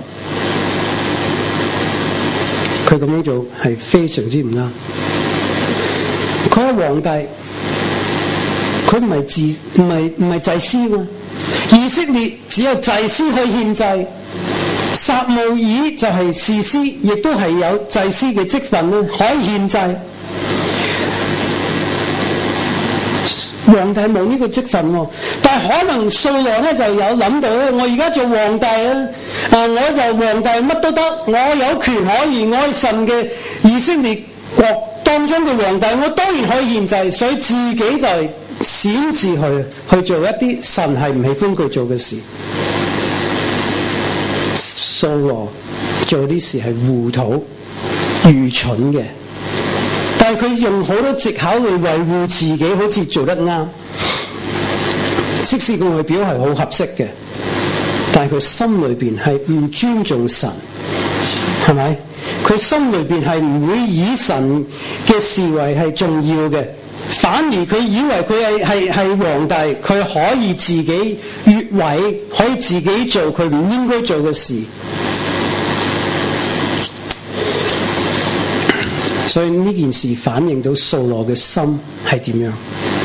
佢咁樣做係非常之唔啱。佢係皇帝，佢唔係自唔係唔係祭司嘛？以色列只有祭司去獻祭，撒母耳就係士師，亦都係有祭司嘅職分啦，可以獻祭。皇帝冇呢個職分喎，但係可能掃羅咧就有諗到咧，我而家做皇帝啊，啊我就皇帝乜都得，我有權可以，我係神嘅以色列國當中嘅皇帝，我當然可以獻祭，所以自己就係擅自去去做一啲神係唔喜歡佢做嘅事。掃羅做啲事係糊塗、愚蠢嘅。但係佢用好多藉口去維護自己，好似做得啱。即使個外表係好合適嘅，但係佢心裏邊係唔尊重神，係咪？佢心裏邊係唔會以神嘅視為係重要嘅，反而佢以為佢係係係皇帝，佢可以自己越位，可以自己做佢唔應該做嘅事。所以呢件事反映到掃羅嘅心係點樣？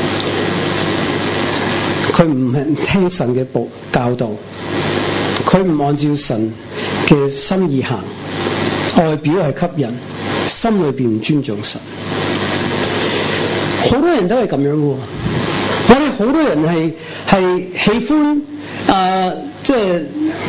佢唔係聽神嘅教導，佢唔按照神嘅心意行，外表係吸引，心裏邊唔尊重神。好多人都係咁樣嘅，我哋好多人係係喜歡啊，即係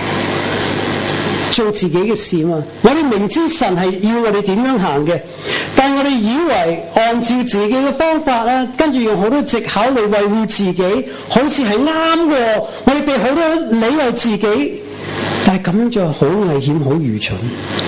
做自己嘅事嘛。我哋明知神係要我哋點樣行嘅，但係我哋以為按照自己嘅方法啦，跟住用好多藉口嚟維護自己，好似係啱嘅。我哋俾好多理由自己，但係咁樣就好危險、好愚蠢。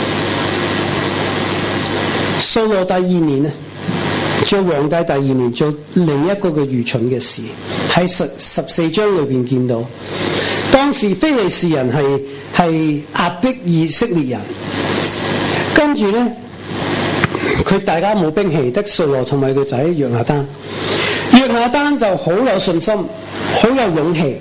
掃羅第二年咧，做皇帝第二年做另一個嘅愚蠢嘅事，喺十十四章裏邊見到，當時非利士人係係壓迫以色列人，跟住咧。佢大家冇兵器，得掃羅同埋個仔約拿單。約拿單就好有信心，好有勇氣。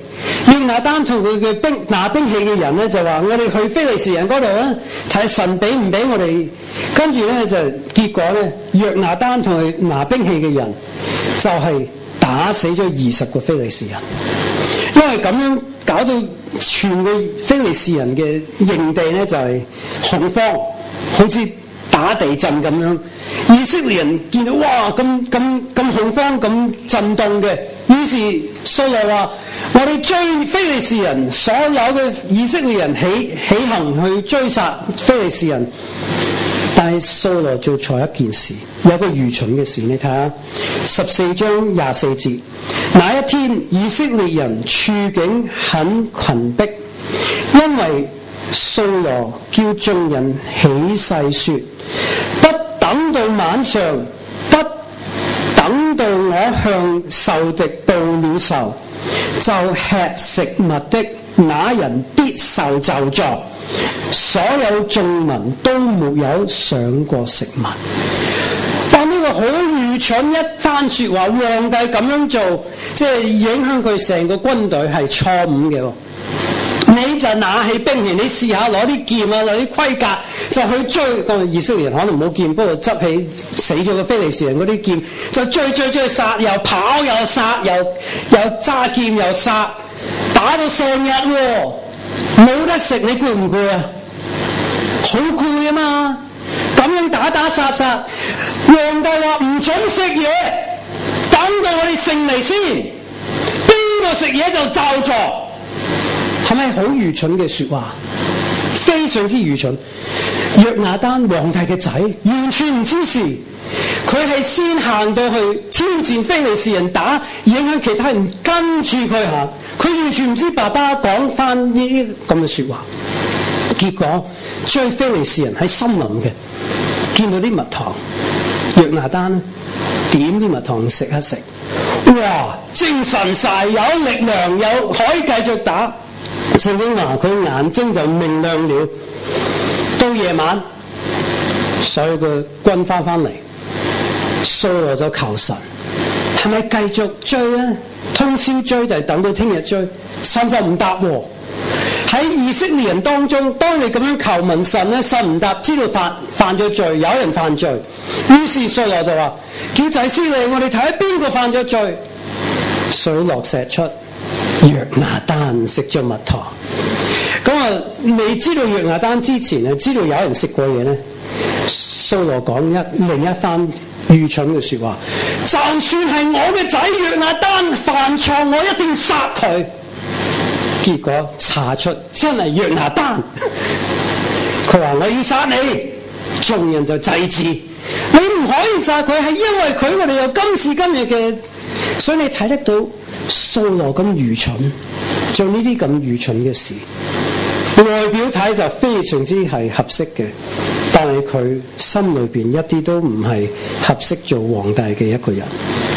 約拿單同佢嘅兵拿兵器嘅人咧就話：我哋去非利士人嗰度啊，睇神俾唔俾我哋。跟住咧就結果咧，約拿單同佢拿兵器嘅人就係打死咗二十個非利士人，因為咁樣搞到全個非利士人嘅營地咧就係恐慌，好似打地震咁樣。以色列人見到哇咁咁咁恐慌咁震動嘅，於是掃羅話：我哋追非利士人，所有嘅以色列人起起行去追殺非利士人。但係掃羅做錯一件事，有個愚蠢嘅事，你睇下十四章廿四節。那一天以色列人處境很窘迫，因為掃羅叫眾人起誓說：不等到晚上，不等到我向仇敵報了仇，就吃食物的那人必受咒詛。所有眾民都沒有上過食物。但呢個好愚蠢一番說話，皇帝咁樣做，即係影響佢成個軍隊係錯誤嘅。你就拿起兵器，你試下攞啲劍啊，攞啲盔甲就去追個以色列人，可能冇劍，不過執起死咗嘅非利士人嗰啲劍，就追追追殺，又跑又殺，又又揸劍又殺，打到成日喎。冇得食，你攰唔攰啊？好攰啊嘛！咁樣打打殺殺，皇帝話唔准食嘢，等到我哋勝利先。邊個食嘢就咒詛，係咪好愚蠢嘅說話？非常之愚蠢。約拿單皇帝嘅仔完全唔知事，佢係先行到去挑戰非利士人打，影響其他人跟住佢行。佢完全唔知爸爸講翻呢啲咁嘅說話，結果追非利士人喺森林嘅，見到啲蜜糖，約拿單咧點啲蜜糖食一食，哇！精神晒，有力量，有可以繼續打。聖經話佢眼睛就明亮了。到夜晚，所有嘅軍翻翻嚟，掃羅就求神，係咪繼續追咧？通宵追定係等到聽日追？神就唔答喎。喺以色列人當中，當你咁樣求問神咧，神唔答，知道犯犯咗罪，有人犯罪，於是掃羅就話：叫祭司嚟，我哋睇下邊個犯咗罪。水落石出，約拿單食咗蜜糖。咁啊，未知道約拿單之前啊，知道有人食過嘢咧。掃羅講一另一番愚蠢嘅說話，就算係我嘅仔約拿單犯錯，我一定要殺佢。結果查出真係約拿單，佢話我要殺你，眾人就制止，你唔可以殺佢，係因為佢我哋有今時今日嘅，所以你睇得到掃羅咁愚蠢，做呢啲咁愚蠢嘅事，外表睇就非常之係合適嘅，但係佢心裏邊一啲都唔係合適做皇帝嘅一個人。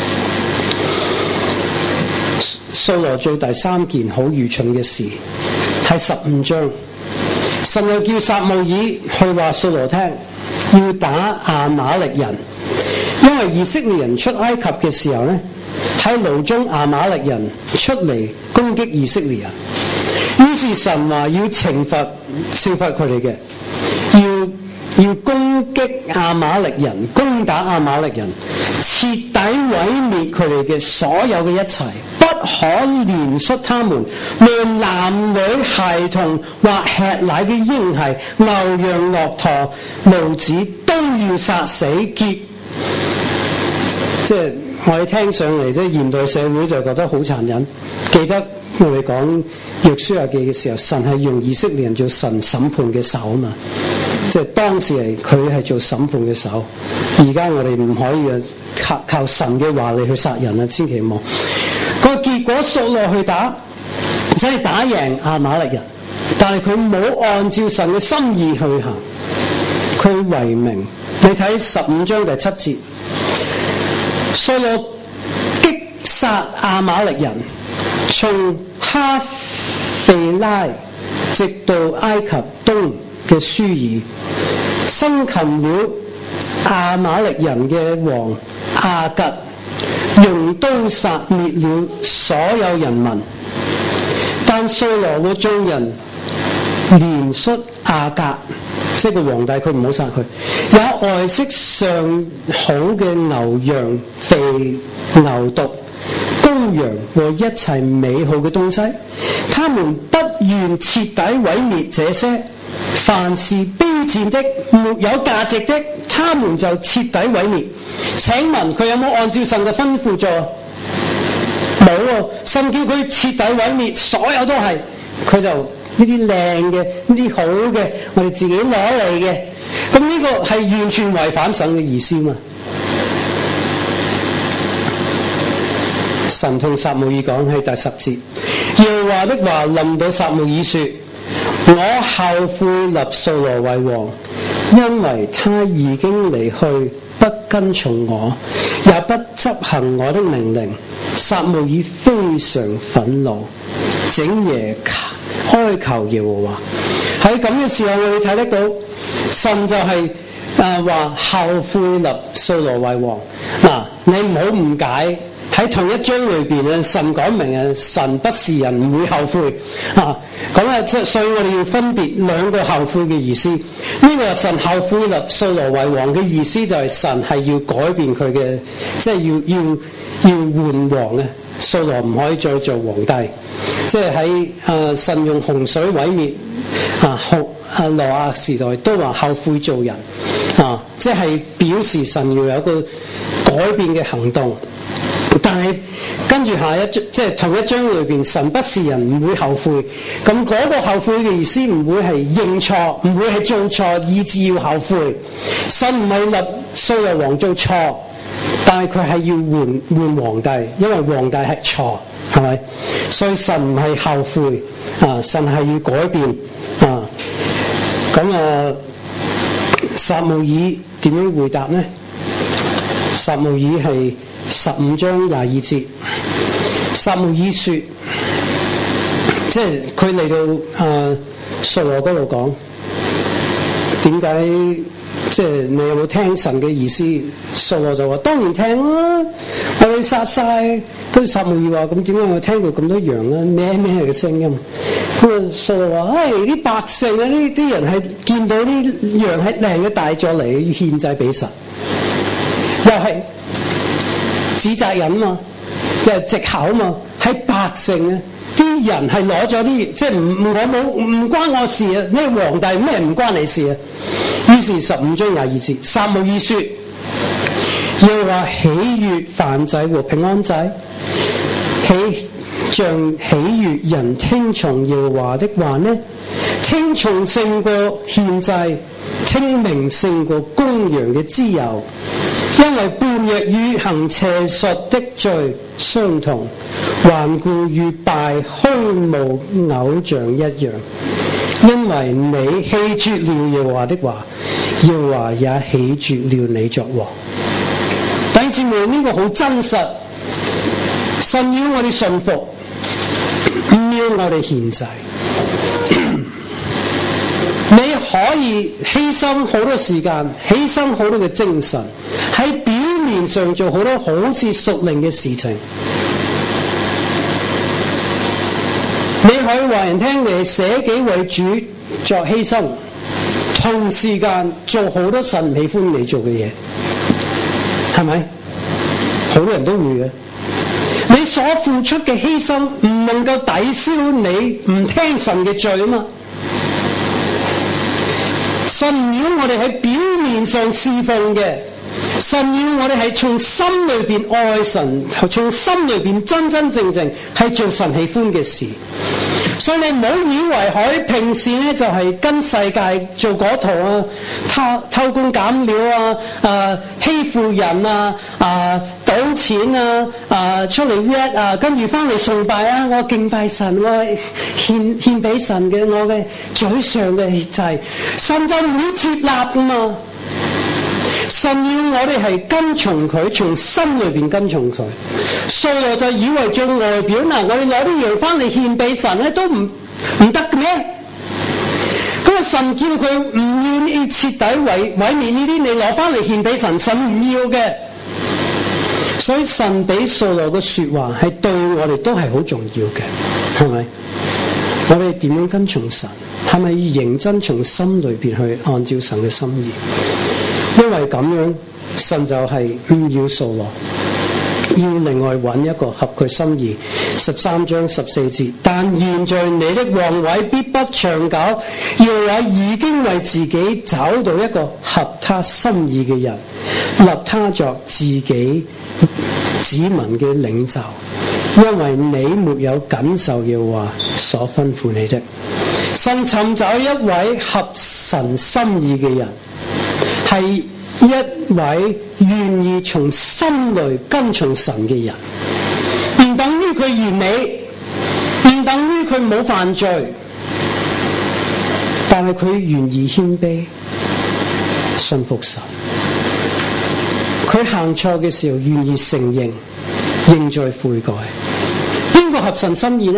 掃羅做第三件好愚蠢嘅事，係十五章，神又叫撒母耳去話掃羅聽，要打亞瑪力人，因為以色列人出埃及嘅時候呢，喺路中亞瑪力人出嚟攻擊以色列人，於是神話要懲罰懲罰佢哋嘅，要要攻擊亞瑪力人，攻打亞瑪力人，徹底毀滅佢哋嘅所有嘅一切，不可憐恤他們，無論男女孩童或吃奶嘅嬰孩、牛羊駱駝驢子都要殺死。結即係我哋聽上嚟，即係現代社會就覺得好殘忍。記得我哋講約書亞記嘅時候，神係用以色列人做神審判嘅手啊嘛，即係當時係佢係做審判嘅手。而家我哋唔可以靠靠神嘅話嚟去殺人啊，千祈唔好。個結果掃羅去打，即係打贏亞瑪力人，但係佢冇按照神嘅心意去行，佢違命。你睇十五章第七節，掃羅擊殺亞瑪力人，從哈腓拉直到埃及東嘅舒爾，生擒了亞瑪力人嘅王亞吉，用刀殺滅了所有人民。 但掃羅個眾人憐恤亞甲，即係個皇帝，佢唔好殺佢，有愛惜上好嘅牛羊、肥牛犢、羔羊和一切美好嘅東西，他們不願徹底毀滅這些，凡是卑賤的、沒有價值的，他們就徹底毀滅。請問佢有冇按照神嘅吩咐做？冇喎，神叫佢徹底毀滅，所有都係，佢就呢啲靚嘅、呢啲好嘅，我哋自己攞嚟嘅。咁呢個係完全違反神嘅意思嘛？神同撒母耳講喺第十節，耶和華的話臨到撒母耳說：我後悔立掃羅為王，因為他已經離去，不跟從我，也不執行我的命令。撒母耳非常憤怒，整夜哀求耶和華。喺咁嘅時候，我哋睇得到神就係誒話後悔立掃羅為王。嗱，你唔好誤解。喺同一章裏邊咧，神講明啊，神不是人，唔會後悔啊。咁啊，即係所以我哋要分別兩個後悔嘅意思。呢、這個神後悔立掃羅為王嘅意思就係神係要改變佢嘅，即係要要要換王啊。掃羅唔可以再做皇帝。即係喺啊神用洪水毀滅啊後啊挪亞時代都話後悔做人啊，即係表示神要有一個改變嘅行動。但係跟住下一章，即係同一章裏邊，神不是人，唔會後悔。咁嗰個後悔嘅意思唔會係認錯，唔會係做錯以致要後悔。神唔係立掃羅王做錯，但係佢係要換換皇帝，因為皇帝係錯，係咪？所以神唔係後悔啊，神係要改變啊。咁啊，撒母耳點樣回答呢？撒母耳係十五章廿二節，撒母耳說，即係佢嚟到啊掃羅嗰度講，點解即係你有冇聽神嘅意思？掃羅就話當然聽啦，我哋殺晒。跟住撒母耳話，咁點解我聽到咁多羊咧咩咩嘅聲音？咁啊掃羅話，唉，啲百姓啊，呢啲人係見到啲羊係靚嘅帶咗嚟，要獻祭俾神，又係指責人嘛，即係藉口嘛，喺百姓啊，啲人係攞咗啲，即係唔我冇唔關我事啊，咩皇帝咩唔關你事啊。於是十五章廿二節，撒母耳說：又話喜悅燔祭和平安祭，喜像喜悅人聽從耶和華的話呢？聽從勝過獻祭，聽命勝過公羊嘅脂油。因為叛逆與行邪術的罪相同，頑固與拜虛無偶像一樣。因為你棄絕了耶和華的話，耶和華也棄絕了你作王。弟兄姊妹，呢個好真實，神要我哋順服，唔要我哋獻祭。你可以犧牲好多時間，犧牲好多嘅精神，喺表面上做好多好似屬靈嘅事情。你可以話人聽，你係捨己為主作犧牲，同時間做好多神唔喜歡你做嘅嘢，係咪？好多人都會嘅。你所付出嘅犧牲唔能夠抵消你唔聽神嘅罪啊嘛。神要我哋喺表面上侍奉嘅，神要我哋係從心裏邊愛神，從心裏邊真真正正係做神喜歡嘅事。所以你唔好以為喺平時咧就係跟世界做嗰套啊，偷偷工減料啊，啊欺負人啊，啊賭錢啊，啊出嚟約啊，跟住翻嚟崇拜啊，我敬拜神，我獻獻俾神嘅我嘅嘴上嘅祭，神就唔會接納噶嘛。神要我哋係跟從佢，從心裏邊跟從佢。掃羅就以為做外表嗱，我哋攞啲羊翻嚟獻俾神咧，都唔唔得嘅咩？咁啊，神叫佢唔要呢徹底毀毀滅呢啲，你攞翻嚟獻俾神，神唔要嘅。所以神俾掃羅嘅說話係對我哋都係好重要嘅，係咪？ 我哋點樣跟從神？係咪認真從心裏邊去按照神嘅心意？因為咁樣，神就係唔要掃羅，要另外揾一個合佢心意。十三章十四節，但現在你的王位必不長久，耶和華已經為自己找到一個合他心意嘅人，立他作自己子民嘅領袖，因為你沒有謹守耶和華所吩咐你的。神尋找一位合神心意嘅人，係一位願意從心裏跟從神嘅人，唔等於佢完美，唔等於佢冇犯罪，但係佢願意謙卑信服神。佢行錯嘅時候願意承認，認罪悔改。邊個合神心意呢？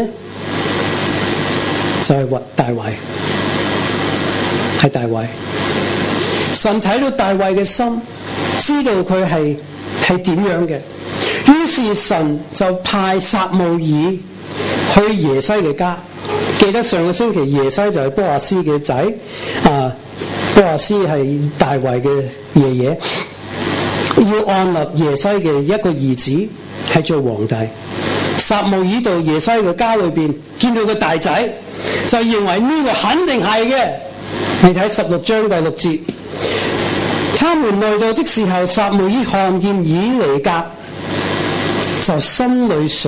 就係、是、大衛，係大衛。神睇到大衛嘅心，知道佢係係點樣嘅，於是神就派撒母耳去耶西嘅家。記得上個星期耶西就係波阿斯嘅仔，啊，波阿斯係大衛嘅爺爺，要按立耶西嘅一個兒子係做皇帝。撒母耳到耶西嘅家裏邊，見到個大仔，就認為呢個肯定係嘅。你睇十六章第六節，他們來到的時候，撒母耳看見以尼革，就心裏想，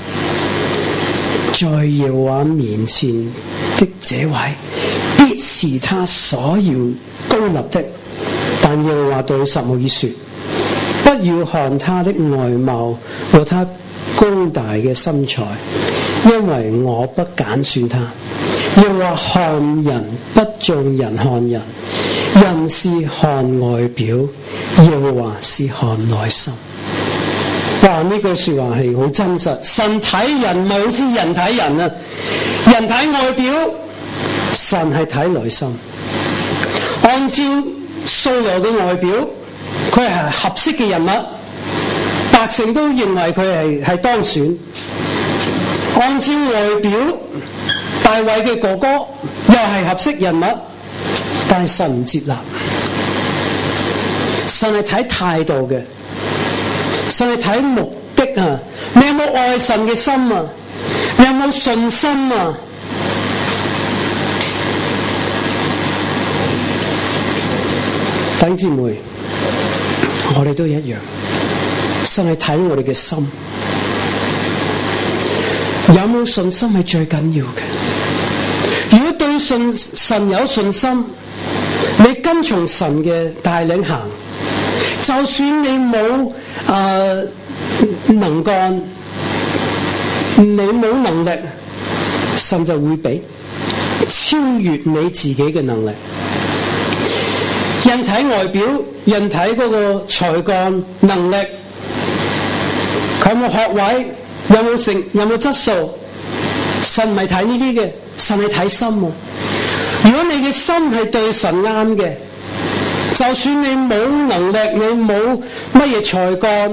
在耶和華面前的這位，必是他所要膏立的。但耶和華對撒母耳說，不要看他的外貌和他高大嘅身材，因為我不揀選他。耶和華看人不像人看人，人是看外表，耶和華是看內心。哇！呢句說話係好真實。神睇人唔係好似人睇人啊，人睇外表，神係睇內心。按照掃羅嘅外表，佢係合適嘅人物，百姓都認為佢係係當選。按照外表，大衛嘅哥哥又係合適人物，但係神唔接納。神係睇態度嘅，神係睇目的啊！你有冇愛神嘅心啊？你有冇信心啊？弟兄姊妹，我哋都一樣，神係睇我哋嘅心，有冇信心係最緊要嘅。如果對信神有信心，你跟從神嘅帶領行，就算你冇誒、呃、能幹，你冇能力，神就會俾超越你自己嘅能力。人睇外表，人睇嗰個才幹能力，佢有冇學位，有冇成，有冇質素，神唔係睇呢啲嘅，神係睇心啊。如果你嘅心係對神啱嘅，就算你冇能力，你冇乜嘢才幹，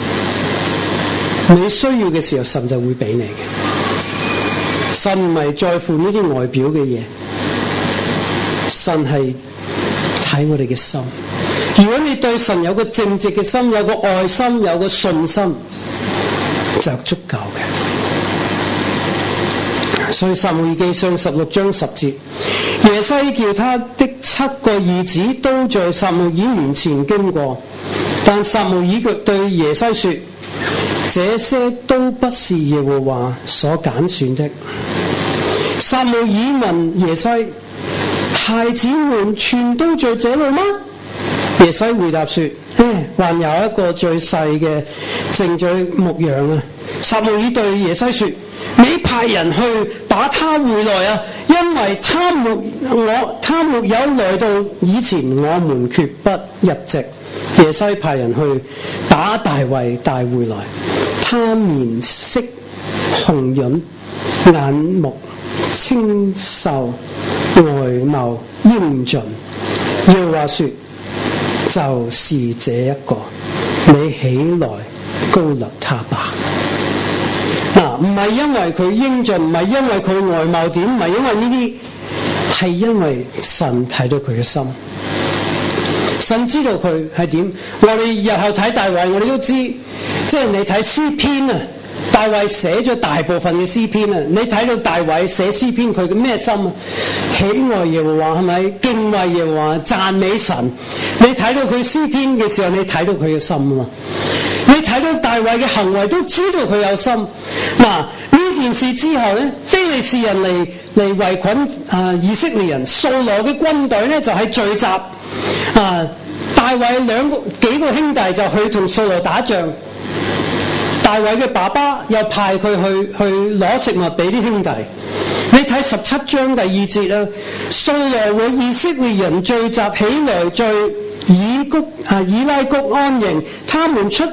你需要嘅時候，神就會俾你嘅。神唔係在乎呢啲外表嘅嘢，神係睇我哋嘅心。如果你對神有個正直嘅心，有個愛心，有個信心，就足夠嘅。所以撒母耳記上十六章十節，耶西叫他的七個兒子都在撒母耳面前經過，但撒母耳對耶西說，這些都不是耶和華所揀選的。撒母耳問耶西，孩子們全都在這裏嗎？耶西回答說，哎，還有一個最細嘅正在牧羊啊。撒母耳對耶西說，你派人去把他回來啊，因為他沒我他沒有來到以前，我們決不入席。耶西派人去把大衛帶回來，他面色紅潤，眼目清秀，外貌英俊。耶和華說，就是這一個，你起來膏立他吧。嗱， 唔係因為佢英俊，唔係因為佢外貌點，唔係因為呢啲，係因為神睇到佢嘅心。神知道佢係點。我哋日後睇大衛，我哋都知，即係你睇詩篇啊，大衛寫咗大部分嘅詩篇啊，你睇到大衛寫詩篇佢嘅咩心啊？喜愛耶和華，係咪？敬畏耶和華，讚美神。你睇到佢詩篇嘅時候，你睇到佢嘅心啊嘛。你睇到大衛嘅行為，都知道佢有心。嗱，呢件事之後咧，非利士人嚟嚟圍困啊以色列人，掃羅嘅軍隊咧就係聚集啊，大衛兩個幾個兄弟就去同掃羅打仗。大衛嘅爸爸又派佢去去攞食物俾啲兄弟。你睇十七章第二節啊，掃羅和以色列人聚集起來，在以谷啊以拉谷安營，他們出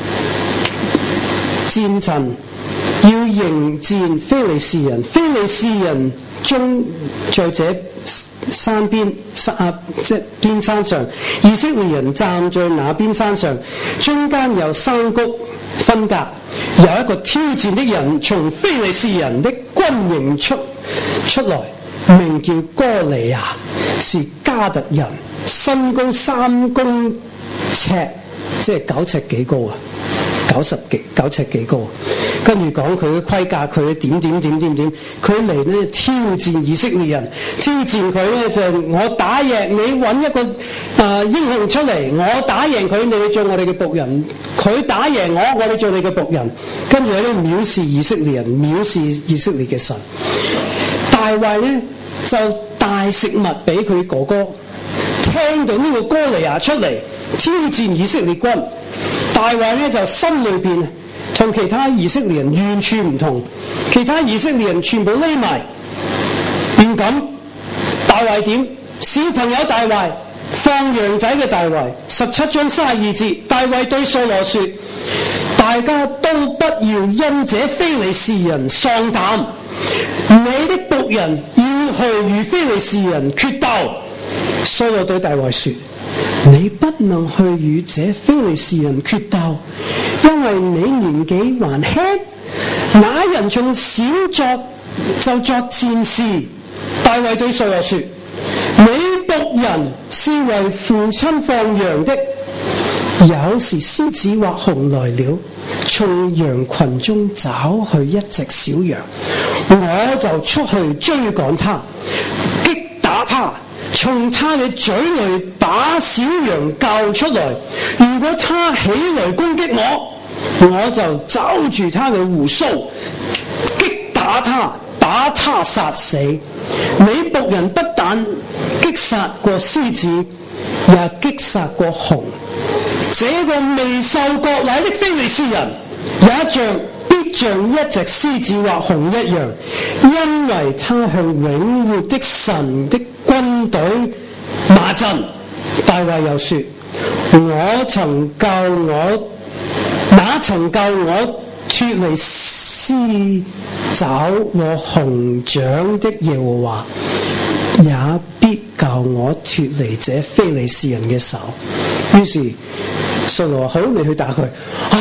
戰陣，要迎戰非利士人。非利士人中在這山邊啊，即係邊山上，以色列人站在那邊山上，中間有山谷分隔。有一個挑戰的人從非利士人的軍營出出來，名叫哥利亞，是加特人，身高三公尺，即係九尺幾高啊，九十幾九尺幾高。跟住講佢嘅盔甲，佢嘅點點點點點，佢嚟呢挑戰以色列人，挑戰佢呢就係、我打贏你，揾一個啊、呃、英雄出嚟，我打贏佢，你去做我哋嘅僕人；佢打贏我，我哋做你嘅僕人。跟住喺度藐視以色列人，藐視以色列嘅神。大衛呢就帶食物俾佢哥哥，聽到呢個哥利亞出嚟挑戰以色列軍，大衛呢就心裏邊同其他以色列人完全唔同，其他以色列人全部匿埋，唔敢。大衛點？小朋友大衛，放羊仔嘅大衛。十七章三十二節，大衛對掃羅說：大家都不要因這非利士人喪膽，你的僕人要去與非利士人決鬥。掃羅對大衛說：你不能去與這非利士人決鬥，因為你年紀還輕，那人從小作就作戰士。大衛對掃羅說：你僕人是為父親放羊的，有時獅子或熊來了，從羊群中找去一隻小羊，我就出去追趕他，擊打他，從他嘅嘴裏把小羊救出來。如果他起來攻擊我，我就抓住他嘅鬍鬚，擊打他，把他殺死。你僕人不但擊殺過獅子，也擊殺過熊。這個未受割禮的非利士人，也像必像一隻獅子或熊一樣，因為他向永活的神的軍隊罵陣。大衛又說：我曾救我，那曾救我脫離獅爪和熊掌的耶和華，也必救我脫離這非利士人嘅手。於是掃羅話：好，你去打佢啊！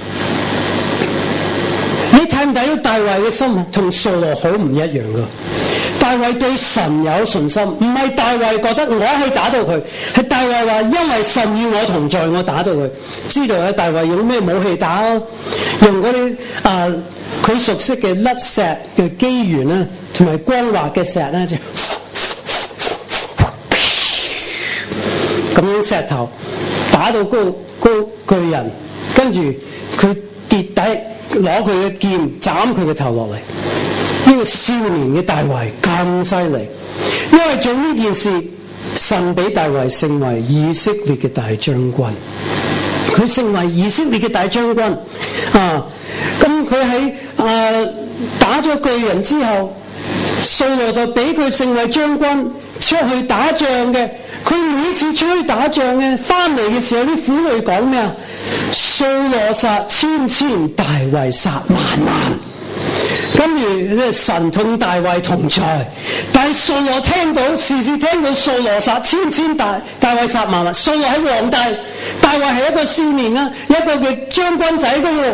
你睇唔睇到大衛嘅心同掃羅好唔一樣噶？大衛對神有信心，唔係大衛覺得我可以打到佢，係大衛話因為神與我同在，我打到佢。知道咧，大衛用咩武器打咯？用嗰啲啊，佢熟悉嘅甩石嘅機緣啦，同埋光滑嘅石咧，就咁樣石頭打到高高巨人，跟住佢跌底，攞佢嘅劍斬佢嘅頭落嚟。呢個少年嘅大衛咁犀利，因為做呢件事，神俾大衛成為以色列嘅大將軍。佢成為以色列嘅大將軍啊！咁佢喺啊打咗巨人之後，掃羅就俾佢成為將軍出去打仗嘅。佢每次出去打仗嘅，翻嚟嘅時候啲婦女講咩啊？掃羅殺千千，大衛殺萬萬。跟住神同大衛同在，但係掃羅聽到時時聽到掃羅殺千千，大大衛殺萬萬。掃羅係皇帝，大衛係一個少年啊，一個嘅將軍仔嗰個，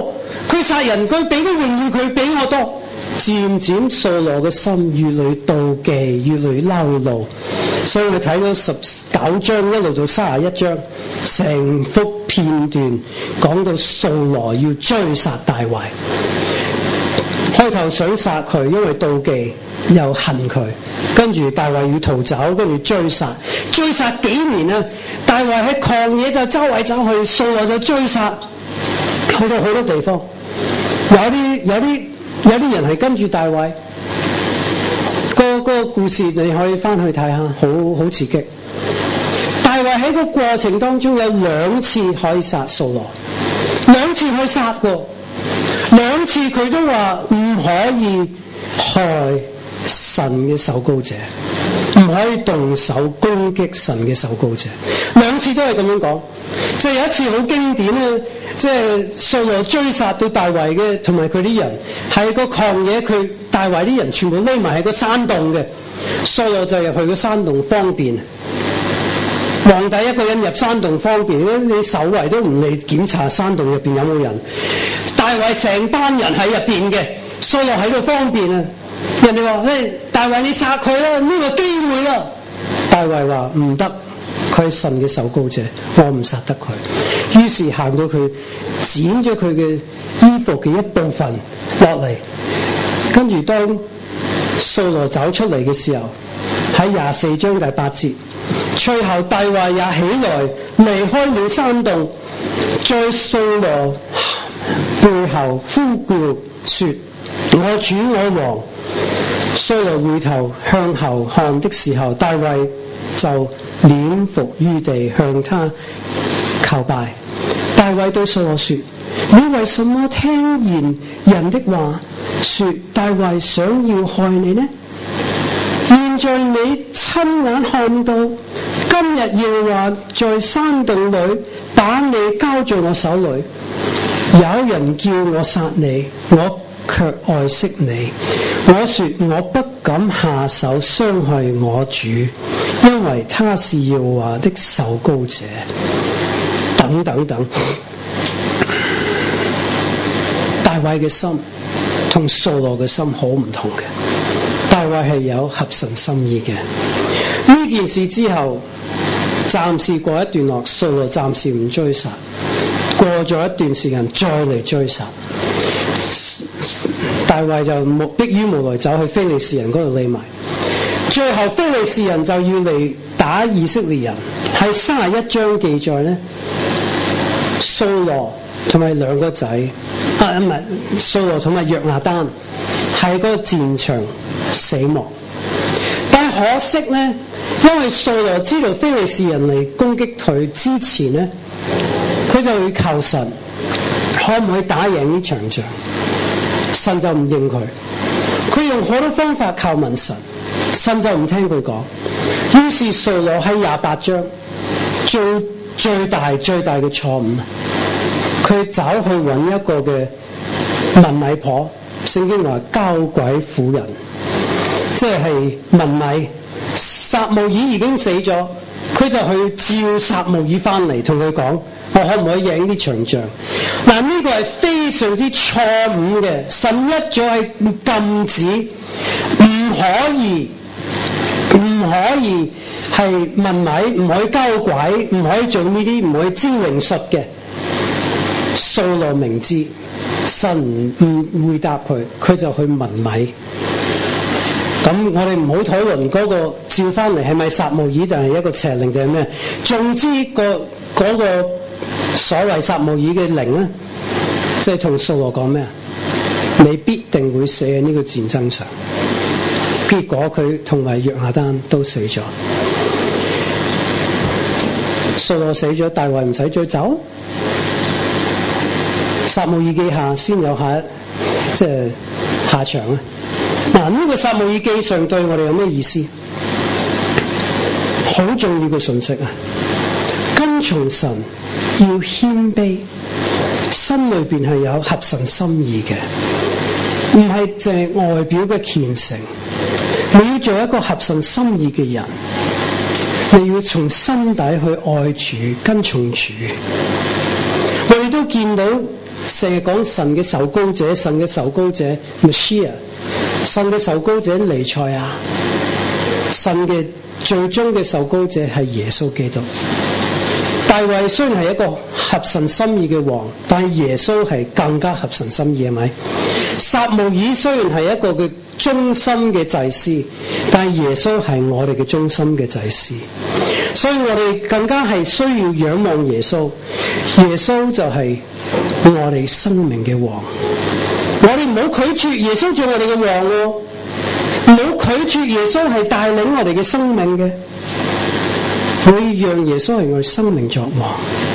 佢殺人，佢俾啲榮耀佢比我多。漸漸掃羅嘅心越嚟妒忌，越嚟嬲怒，所以我睇到十九章一路到三十一章，成幅片段講到掃羅要追殺大衛。開頭想殺佢，因為妒忌又恨佢，跟住大衛要逃走，跟住追殺，追殺幾年啊！大衛喺曠野就周圍走去，掃羅就追殺，去到好多地方，有啲有啲。有啲人係跟住大衛，個個故事你可以翻去睇下，好好刺激。大衛喺個過程當中有兩次可以殺掃羅，兩次可以殺過，兩次佢都話唔可以害神嘅受膏者，唔可以動手攻擊神嘅受膏者，兩次都係咁樣講。即係有一次好經典咧，即係掃羅追殺到大衛嘅，同埋佢啲人喺個曠野，佢大衛啲人全部匿埋喺個山洞嘅，掃羅就入去個山洞方便。皇帝一個人入山洞方便，你守衛都唔嚟檢查山洞入邊有冇人。大衛成班人喺入邊嘅，掃羅喺度方便啊！人哋話：誒，大衛你殺佢啦，呢個機會啦。大衛話唔得。佢係神嘅受膏者，我唔殺得佢。於是行到佢剪咗佢嘅衣服嘅一部分落嚟，跟住當掃羅走出嚟嘅時候，喺廿四章第八節，隨後大衛也起來離開了山洞，在掃羅背後呼叫說：我主我王。掃羅回頭向後看的時候，大衛就臉伏於地向他叩拜。大衛對掃羅說：你為什麼聽見人的話，說大衛想要害你呢？現在你親眼看到，今日耶和華在山洞裏把你交在我手裏，有人叫我殺你，我卻愛惜你。我說我不敢下手傷害我主，因為他是耶和華的受膏者。等等等，大衛嘅心同掃羅嘅心好唔同嘅。大衛係有合神心意嘅。呢件事之後，暫時過一段落，掃羅暫時唔追殺，過咗一段時間再嚟追殺。大衛就迫於無奈走去非利士人嗰度匿埋，最後非利士人就要嚟打以色列人。喺三十一章記載呢，掃羅同埋兩個仔，啊唔係掃羅同埋約拿單喺嗰個戰場死亡。但可惜呢，因為掃羅知道非利士人嚟攻擊佢之前呢，佢就會求神可唔可以打贏呢場仗。神就唔應佢，佢用好多方法求問神，神就唔聽佢講。於是掃羅喺廿八章做最大最大嘅錯誤，佢走去揾一個嘅問米婆，聖經話交鬼婦人，即係問米。撒母耳已經死咗，佢就去召撒母耳翻嚟，同佢講：我可唔可以贏呢場仗？嗱，呢個係非常之錯誤嘅。神一早係禁止，唔可以，唔可以係問米，唔可以交鬼，唔可以做呢啲，唔可以招靈術嘅。掃羅明知神唔回答佢，佢就去問米。咁我哋唔好討論嗰個召翻嚟係咪撒母耳定係一個邪靈定係咩？總之、嗰個嗰、嗰個所謂撒母耳嘅靈咧，即係同掃羅講咩啊？你必定會死喺呢個戰爭場。結果佢同埋約拿單都死咗。掃羅死咗，大衛唔使再走。撒母耳記下先有下即係下場啊！嗱，呢個撒母耳記上對我哋有咩意思？好重要嘅信息啊！跟從神要謙卑，心裏邊係有合神心意嘅，唔係淨係外表嘅虔誠。你要做一個合神心意嘅人，你要從心底去愛主、跟從主。我哋都見到成日講神嘅受膏者，神嘅受膏者 Messiah， 神嘅受膏者彌賽亞，神嘅最終嘅受膏者係耶穌基督。大衛雖然係一個合神心意嘅王，但係耶穌係更加合神心意，係咪？撒母耳雖然係一個嘅忠心嘅祭司，但係耶穌係我哋嘅忠心嘅祭司，所以我哋更加係需要仰望耶穌。耶穌就係我哋生命嘅王，我哋唔好拒絕耶穌做我哋嘅王喎，唔好拒絕耶穌係帶領我哋嘅生命嘅。我要讓耶穌係我哋生命作王。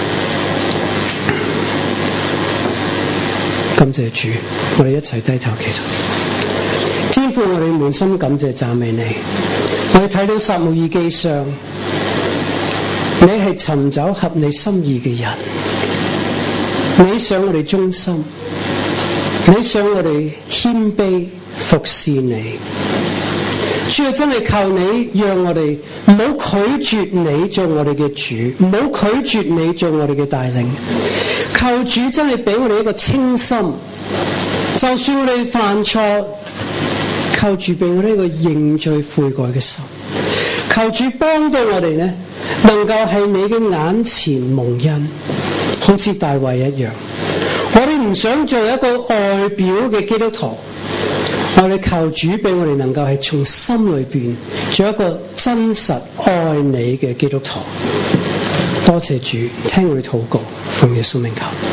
感謝主，我哋一齊低頭祈禱。天父，我哋滿心感謝讚美你。我哋睇到撒母耳記上，你係尋找合你心意嘅人，你想我哋忠心，你想我哋謙卑服侍你。主要真係靠你，讓我哋唔好拒絕你做我哋嘅主，唔好拒絕你做我哋嘅帶領。求主真係俾我哋一個清心，就算我哋犯錯，求主俾我哋一個認罪悔改嘅心。求主幫到我哋呢，能夠喺你嘅眼前蒙恩，好似大衛一樣。我哋唔想做一個外表嘅基督徒。我哋求主俾我哋能夠係從心裏邊做一個真實愛你嘅基督徒。多謝主，聽我哋禱告，奉耶穌名求。